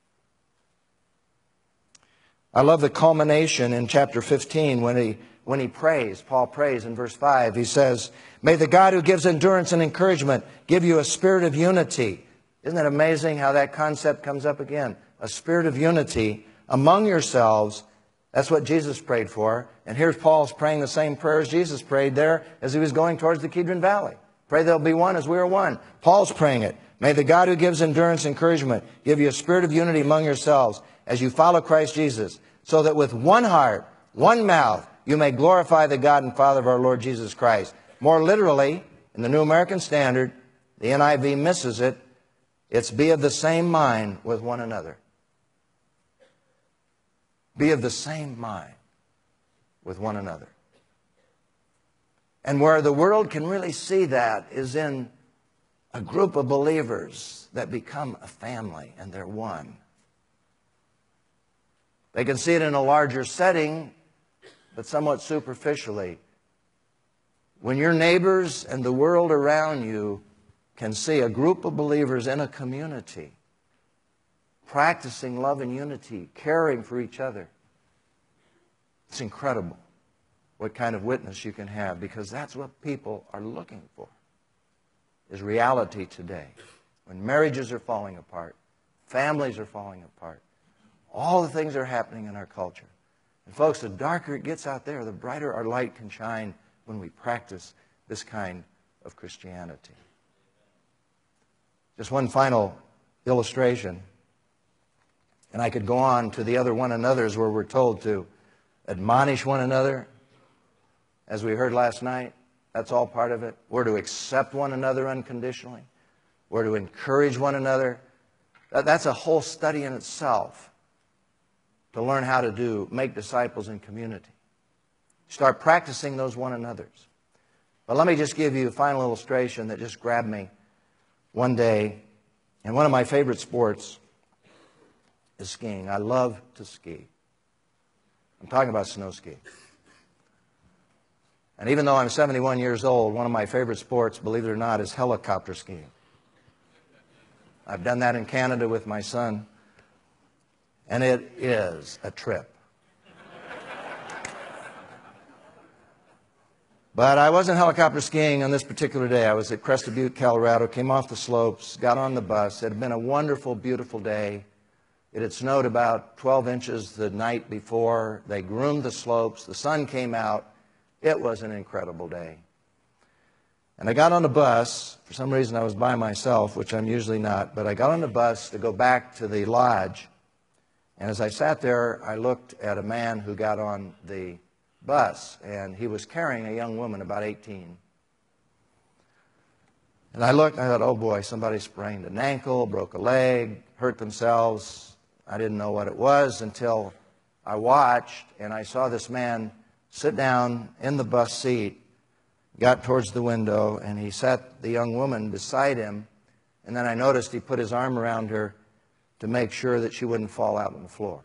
S2: I love the culmination in chapter fifteen when he, when he prays. Paul prays in verse five. He says, may the God who gives endurance and encouragement give you a spirit of unity. Isn't it amazing how that concept comes up again? A spirit of unity among yourselves. That's what Jesus prayed for. And here's Paul's praying the same prayers Jesus prayed there as he was going towards the Kidron Valley. Pray they'll be one as we are one. Paul's praying it. May the God who gives endurance and encouragement give you a spirit of unity among yourselves as you follow Christ Jesus, so that with one heart, one mouth, you may glorify the God and Father of our Lord Jesus Christ. More literally, in the New American Standard, the N I V misses it. It's be of the same mind with one another. Be of the same mind with one another. And where the world can really see that is in a group of believers that become a family and they're one. They can see it in a larger setting, but somewhat superficially. When your neighbors and the world around you can see a group of believers in a community practicing love and unity, caring for each other, it's incredible what kind of witness you can have, because that's what people are looking for, is reality today. When marriages are falling apart, families are falling apart, all the things that are happening in our culture. And folks, the darker it gets out there, the brighter our light can shine when we practice this kind of Christianity. Just one final illustration, and I could go on to the other one another's where we're told to admonish one another. As we heard last night, that's all part of it. We're to accept one another unconditionally. We're to encourage one another. That's a whole study in itself, to learn how to do, make disciples in community. Start practicing those one another's. But let me just give you a final illustration that just grabbed me one day. And one of my favorite sports is skiing. I love to ski. I'm talking about snow skiing. And even though I'm seventy-one years old, one of my favorite sports, believe it or not, is helicopter skiing. I've done that in Canada with my son, and it is a trip. But I wasn't helicopter skiing on this particular day. I was at Crested Butte, Colorado, came off the slopes, got on the bus. It had been a wonderful, beautiful day. It had snowed about twelve inches the night before. They groomed the slopes. The sun came out. It was an incredible day. And I got on the bus. For some reason, I was by myself, which I'm usually not. But I got on the bus to go back to the lodge. And as I sat there, I looked at a man who got on the bus, and he was carrying a young woman about eighteen. And I looked, and I thought, oh boy, somebody sprained an ankle, broke a leg, hurt themselves. I didn't know what it was until I watched, and I saw this man sit down in the bus seat, got towards the window, and he sat the young woman beside him, and then I noticed he put his arm around her to make sure that she wouldn't fall out on the floor.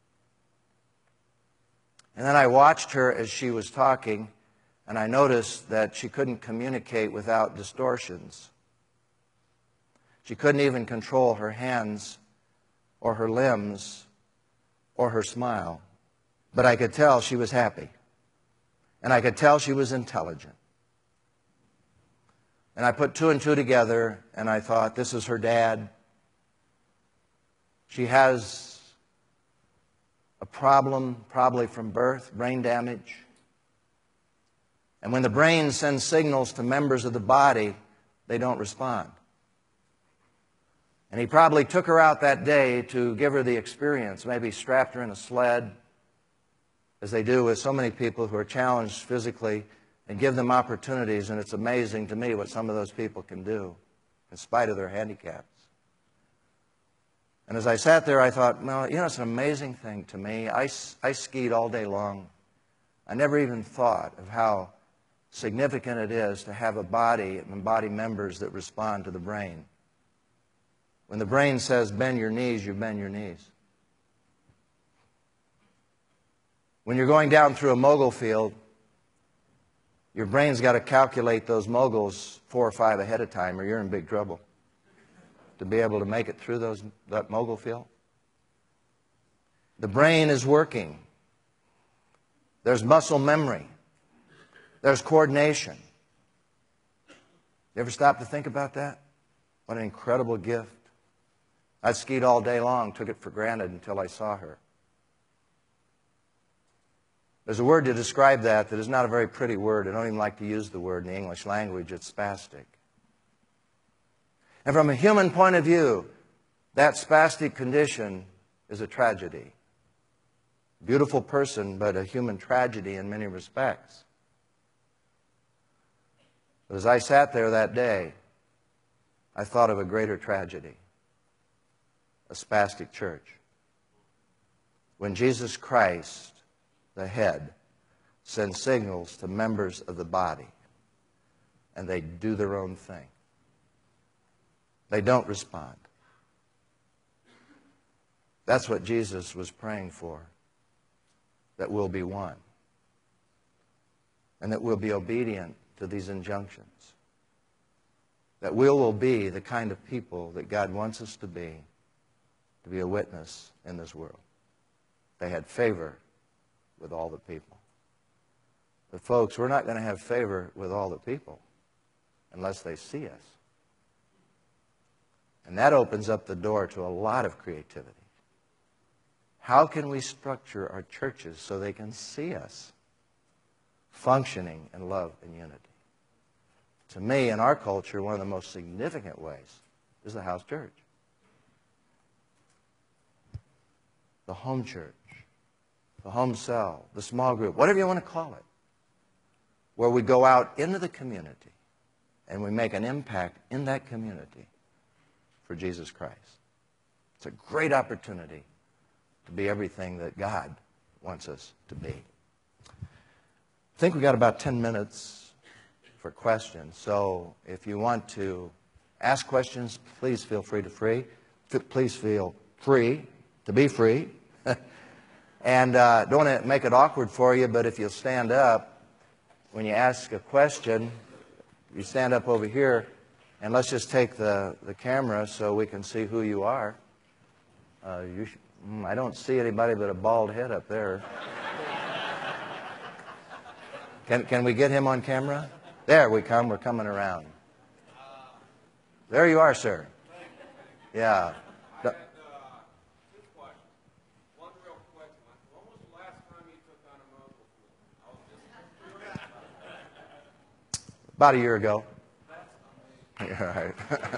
S2: And then I watched her as she was talking, and I noticed that she couldn't communicate without distortions. She couldn't even control her hands or her limbs or her smile. But I could tell she was happy. And I could tell she was intelligent. And I put two and two together, and I thought, this is her dad. She has a problem, probably from birth, brain damage. And when the brain sends signals to members of the body, they don't respond. And he probably took her out that day to give her the experience, maybe strapped her in a sled, as they do with so many people who are challenged physically, and give them opportunities. And it's amazing to me what some of those people can do in spite of their handicaps. And as I sat there, I thought, well, you know, it's an amazing thing to me. I, I skied all day long. I never even thought of how significant it is to have a body and body members that respond to the brain. When the brain says, bend your knees, you bend your knees. When you're going down through a mogul field, your brain's got to calculate those moguls four or five ahead of time, or you're in big trouble to be able to make it through those, that mogul field. The brain is working. There's muscle memory. There's coordination. You ever stop to think about that? What an incredible gift. I skied all day long, took it for granted until I saw her. There's a word to describe that that is not a very pretty word. I don't even like to use the word in the English language. It's spastic. And from a human point of view, that spastic condition is a tragedy. Beautiful person, but a human tragedy in many respects. But as I sat there that day, I thought of a greater tragedy. A spastic church. when Jesus Christ, the head, sends signals to members of the body and they do their own thing. They don't respond. That's what Jesus was praying for, that we'll be one and that we'll be obedient to these injunctions, that we will be the kind of people that God wants us to be, to be a witness in this world. They had favor with all the people. But folks, we're not going to have favor with all the people unless they see us. And that opens up the door to a lot of creativity. How can we structure our churches so they can see us functioning in love and unity? To me, in our culture, one of the most significant ways is the house church. The home church, the home cell, the small group, whatever you want to call it, where we go out into the community and we make an impact in that community for Jesus Christ. It's a great opportunity to be everything that God wants us to be. I think we've got about ten minutes for questions. So if you want to ask questions, please feel free to free. Please feel free to be free. And uh, don't want to make it awkward for you, but if you'll stand up, when you ask a question, you stand up over here, and let's just take the, the camera so we can see who you are. Uh, you should, mm, I don't see anybody but a bald head up there. Can, can we get him on camera? There we come. We're coming around. There you are, sir. Yeah.
S3: I had uh, two questions. One real quick one. When was the last time you took on a mobile phone? I was just curious about that.
S2: About a year ago.
S3: That's amazing.
S2: All right.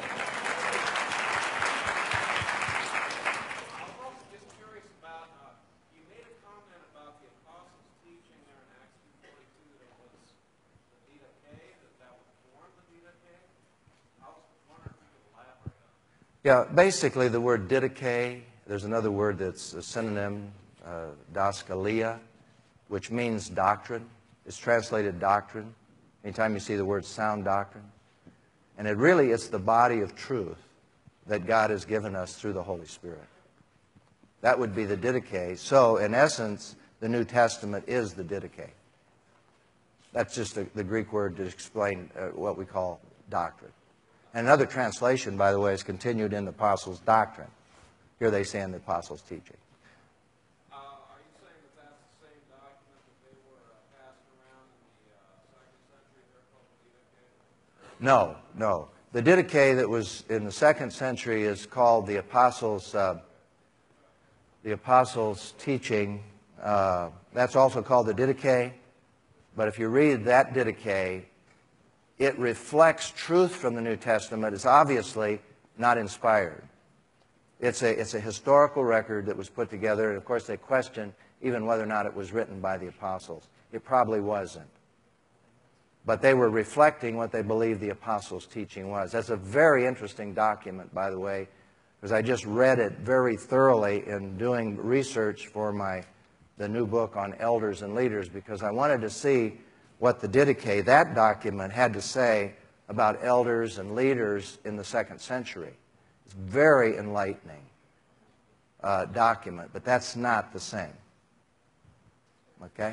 S3: I was also just curious about, uh, you made a comment about the apostles' teaching there in Acts two forty-two that it was the didache, that that would form the didache. I was wondering if you could elaborate on that.
S2: Yeah, basically the word didache, there's another word that's a synonym, uh, daskalia, which means doctrine. It's translated doctrine. Anytime you see the word sound doctrine. And it really is the body of truth that God has given us through the Holy Spirit. That would be the didache. So, in essence, the New Testament is the didache. That's just the, the Greek word to explain uh, what we call doctrine. And another translation, by the way, is continued in the Apostles' doctrine. Here they say in the Apostles' teaching.
S3: Uh, are you saying that that's the same document that they were uh, passing around in the uh, second century? They're called the didache?
S2: No, no. The didache that was in the second century is called the Apostles' uh, the Apostles' teaching. Uh, that's also called the didache. But if you read that didache, it reflects truth from the New Testament. It's obviously not inspired. It's a, it's a historical record that was put together. And, of course, they question even whether or not it was written by the apostles. It probably wasn't. But they were reflecting what they believed the apostles' teaching was. That's a very interesting document, by the way, because I just read it very thoroughly in doing research for my the new book on elders and leaders, because I wanted to see what the didache, that document, had to say about elders and leaders in the second century. It's a very enlightening uh, document, but that's not the same. Okay?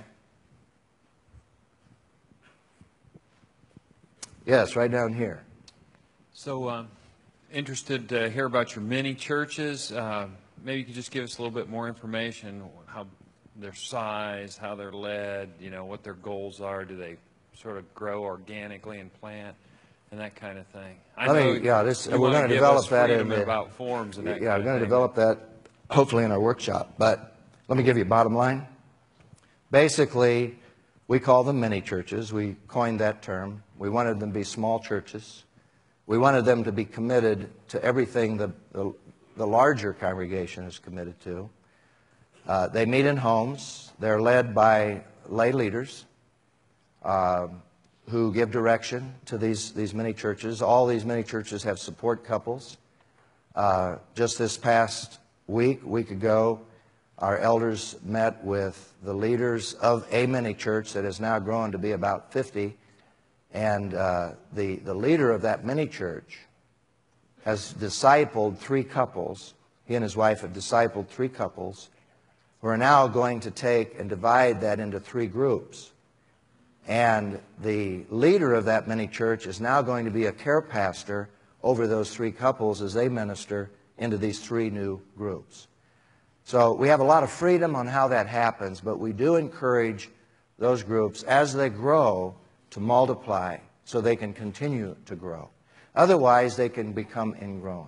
S2: Yes, right down here.
S4: So, um, interested to hear about your mini churches. Uh, maybe you could just give us a little bit more information, how their size, how they're led, you know, what their goals are. Do they sort of grow organically and plant, and that kind of thing? I
S2: Let
S4: know
S2: me, yeah, this,
S4: you
S2: we're
S4: wanna
S2: going to
S4: give
S2: develop
S4: us
S2: that in
S4: freedom
S2: the,
S4: about forms and that
S2: yeah,
S4: kind
S2: we're going
S4: of
S2: to
S4: thing.
S2: develop that hopefully in our workshop. But let me give you a bottom line. Basically, we call them mini churches. We coined that term. We wanted them to be small churches. We wanted them to be committed to everything the, the, the larger congregation is committed to. Uh, they meet in homes. They're led by lay leaders uh, who give direction to these, these mini churches. All these mini churches have support couples. Uh, just this past week, week ago, our elders met with the leaders of a mini church that has now grown to be about fifty. And uh, the, the leader of that mini church has discipled three couples. He and his wife have discipled three couples who are now going to take and divide that into three groups. And the leader of that mini church is now going to be a care pastor over those three couples as they minister into these three new groups. So we have a lot of freedom on how that happens, but we do encourage those groups as they grow to multiply so they can continue to grow. Otherwise, they can become ingrown.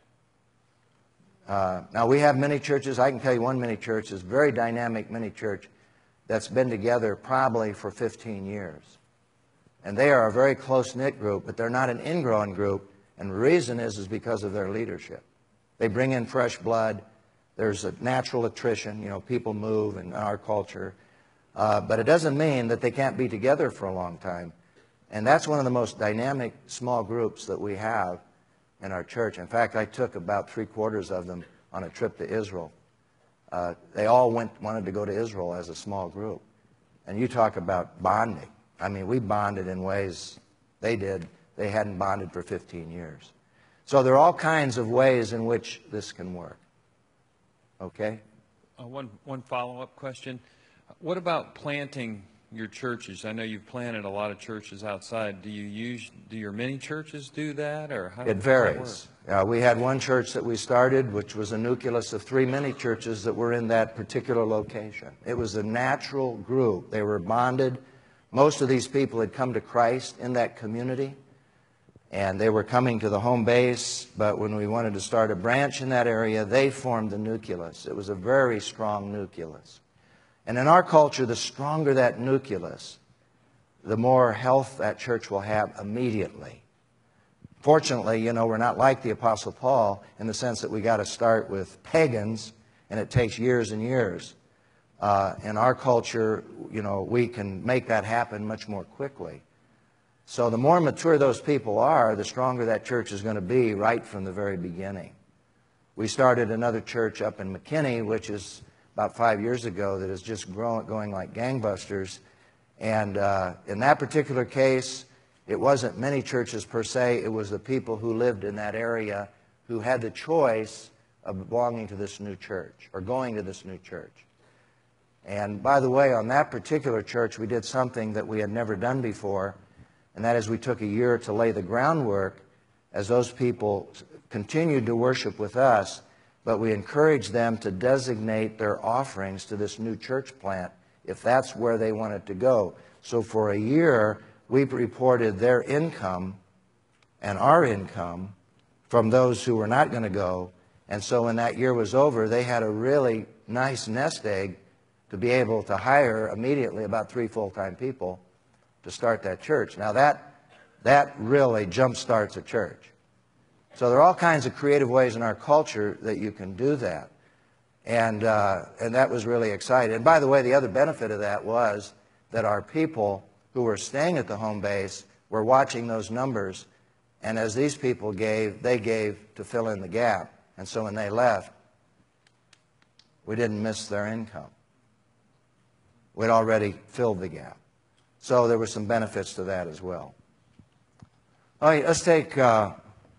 S2: Uh, now, we have many churches. I can tell you one mini church is a very dynamic mini church that's been together probably for fifteen years. And they are a very close-knit group, but they're not an ingrown group. And the reason is, is because of their leadership. They bring in fresh blood. There's a natural attrition. You know, people move in our culture. Uh, but it doesn't mean that they can't be together for a long time. And that's one of the most dynamic small groups that we have in our church. In fact, I took about three quarters of them on a trip to Israel. Uh, they all went, wanted to go to Israel as a small group. And you talk about bonding. I mean, we bonded in ways they did. They hadn't bonded for fifteen years. So there are all kinds of ways in which this can work. Okay?
S4: Uh, one, one follow-up question. What about planting your churches? I know you've planted a lot of churches outside. Do you use, do your mini churches do that, or how
S2: It
S4: does that
S2: varies.
S4: work?
S2: Uh, we had one church that we started, which was a nucleus of three mini churches that were in that particular location. It was a natural group. They were bonded. Most of these people had come to Christ in that community, and they were coming to the home base, but when we wanted to start a branch in that area, they formed the nucleus. It was a very strong nucleus. And in our culture, the stronger that nucleus, the more health that church will have immediately. Fortunately, you know, we're not like the Apostle Paul in the sense that we got to start with pagans, and it takes years and years. Uh, in our culture, you know, we can make that happen much more quickly. So the more mature those people are, the stronger that church is going to be right from the very beginning. We started another church up in McKinney, which is about five years ago, that is just growing, going like gangbusters. And uh, in that particular case, it wasn't many churches per se. It was the people who lived in that area who had the choice of belonging to this new church or going to this new church. And by the way, on that particular church, we did something that we had never done before, and that is we took a year to lay the groundwork as those people continued to worship with us, but we encouraged them to designate their offerings to this new church plant if that's where they wanted to go. So for a year, we reported their income and our income from those who were not going to go. And so when that year was over, they had a really nice nest egg to be able to hire immediately about three full-time people to start that church. Now that, that really jump-starts a church. So there are all kinds of creative ways in our culture that you can do that. And, uh, and that was really exciting. And by the way, the other benefit of that was that our people who were staying at the home base were watching those numbers. And as these people gave, they gave to fill in the gap. And so when they left, we didn't miss their income. We'd already filled the gap. So there were some benefits to that as well. All right, let's take... Uh,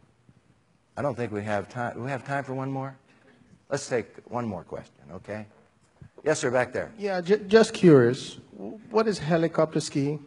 S2: I don't think we have time. Do we have time for one more? Let's take one more question, okay? Yes, sir, back there.
S5: Yeah, j- just curious. What is helicopter skiing?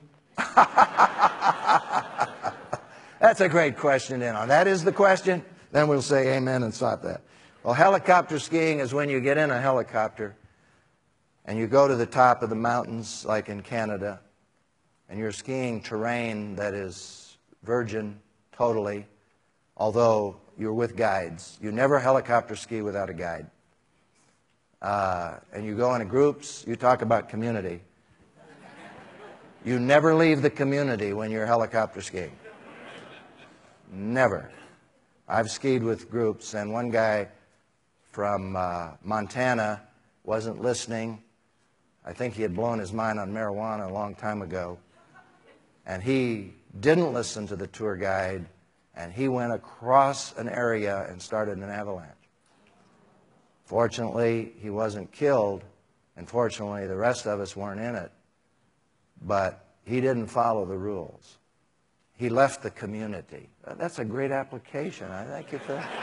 S2: That's a great question, you know. That is the question. Then we'll say amen and stop that. Well, helicopter skiing is when you get in a helicopter and you go to the top of the mountains, like in Canada, and you're skiing terrain that is virgin totally, although you're with guides. You never helicopter ski without a guide. Uh, and you go into groups. You talk about community. You never leave the community when you're helicopter skiing. Never. I've skied with groups, and one guy from uh, Montana wasn't listening. I think he had blown his mind on marijuana a long time ago. And he didn't listen to the tour guide, and he went across an area and started an avalanche. Fortunately, he wasn't killed, and fortunately, the rest of us weren't in it. But he didn't follow the rules. He left the community. That's a great application. I thank you for that.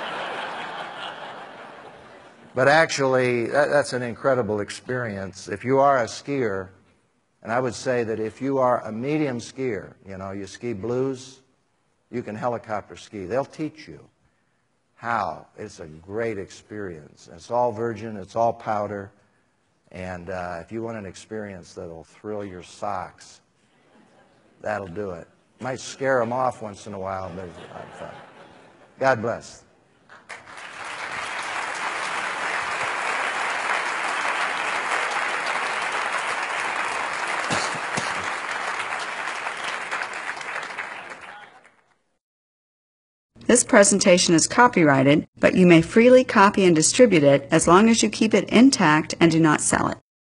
S2: But actually, that, that's an incredible experience. If you are a skier, and I would say that if you are a medium skier, you know, you ski blues, you can helicopter ski. They'll teach you how. It's a great experience. It's all virgin, it's all powder, and uh, if you want an experience that'll thrill your socks, that'll do it. Might scare them off once in a while, but it's a lot of fun. God bless.
S1: This presentation is copyrighted, but you may freely copy and distribute it as long as you keep it intact and do not sell it.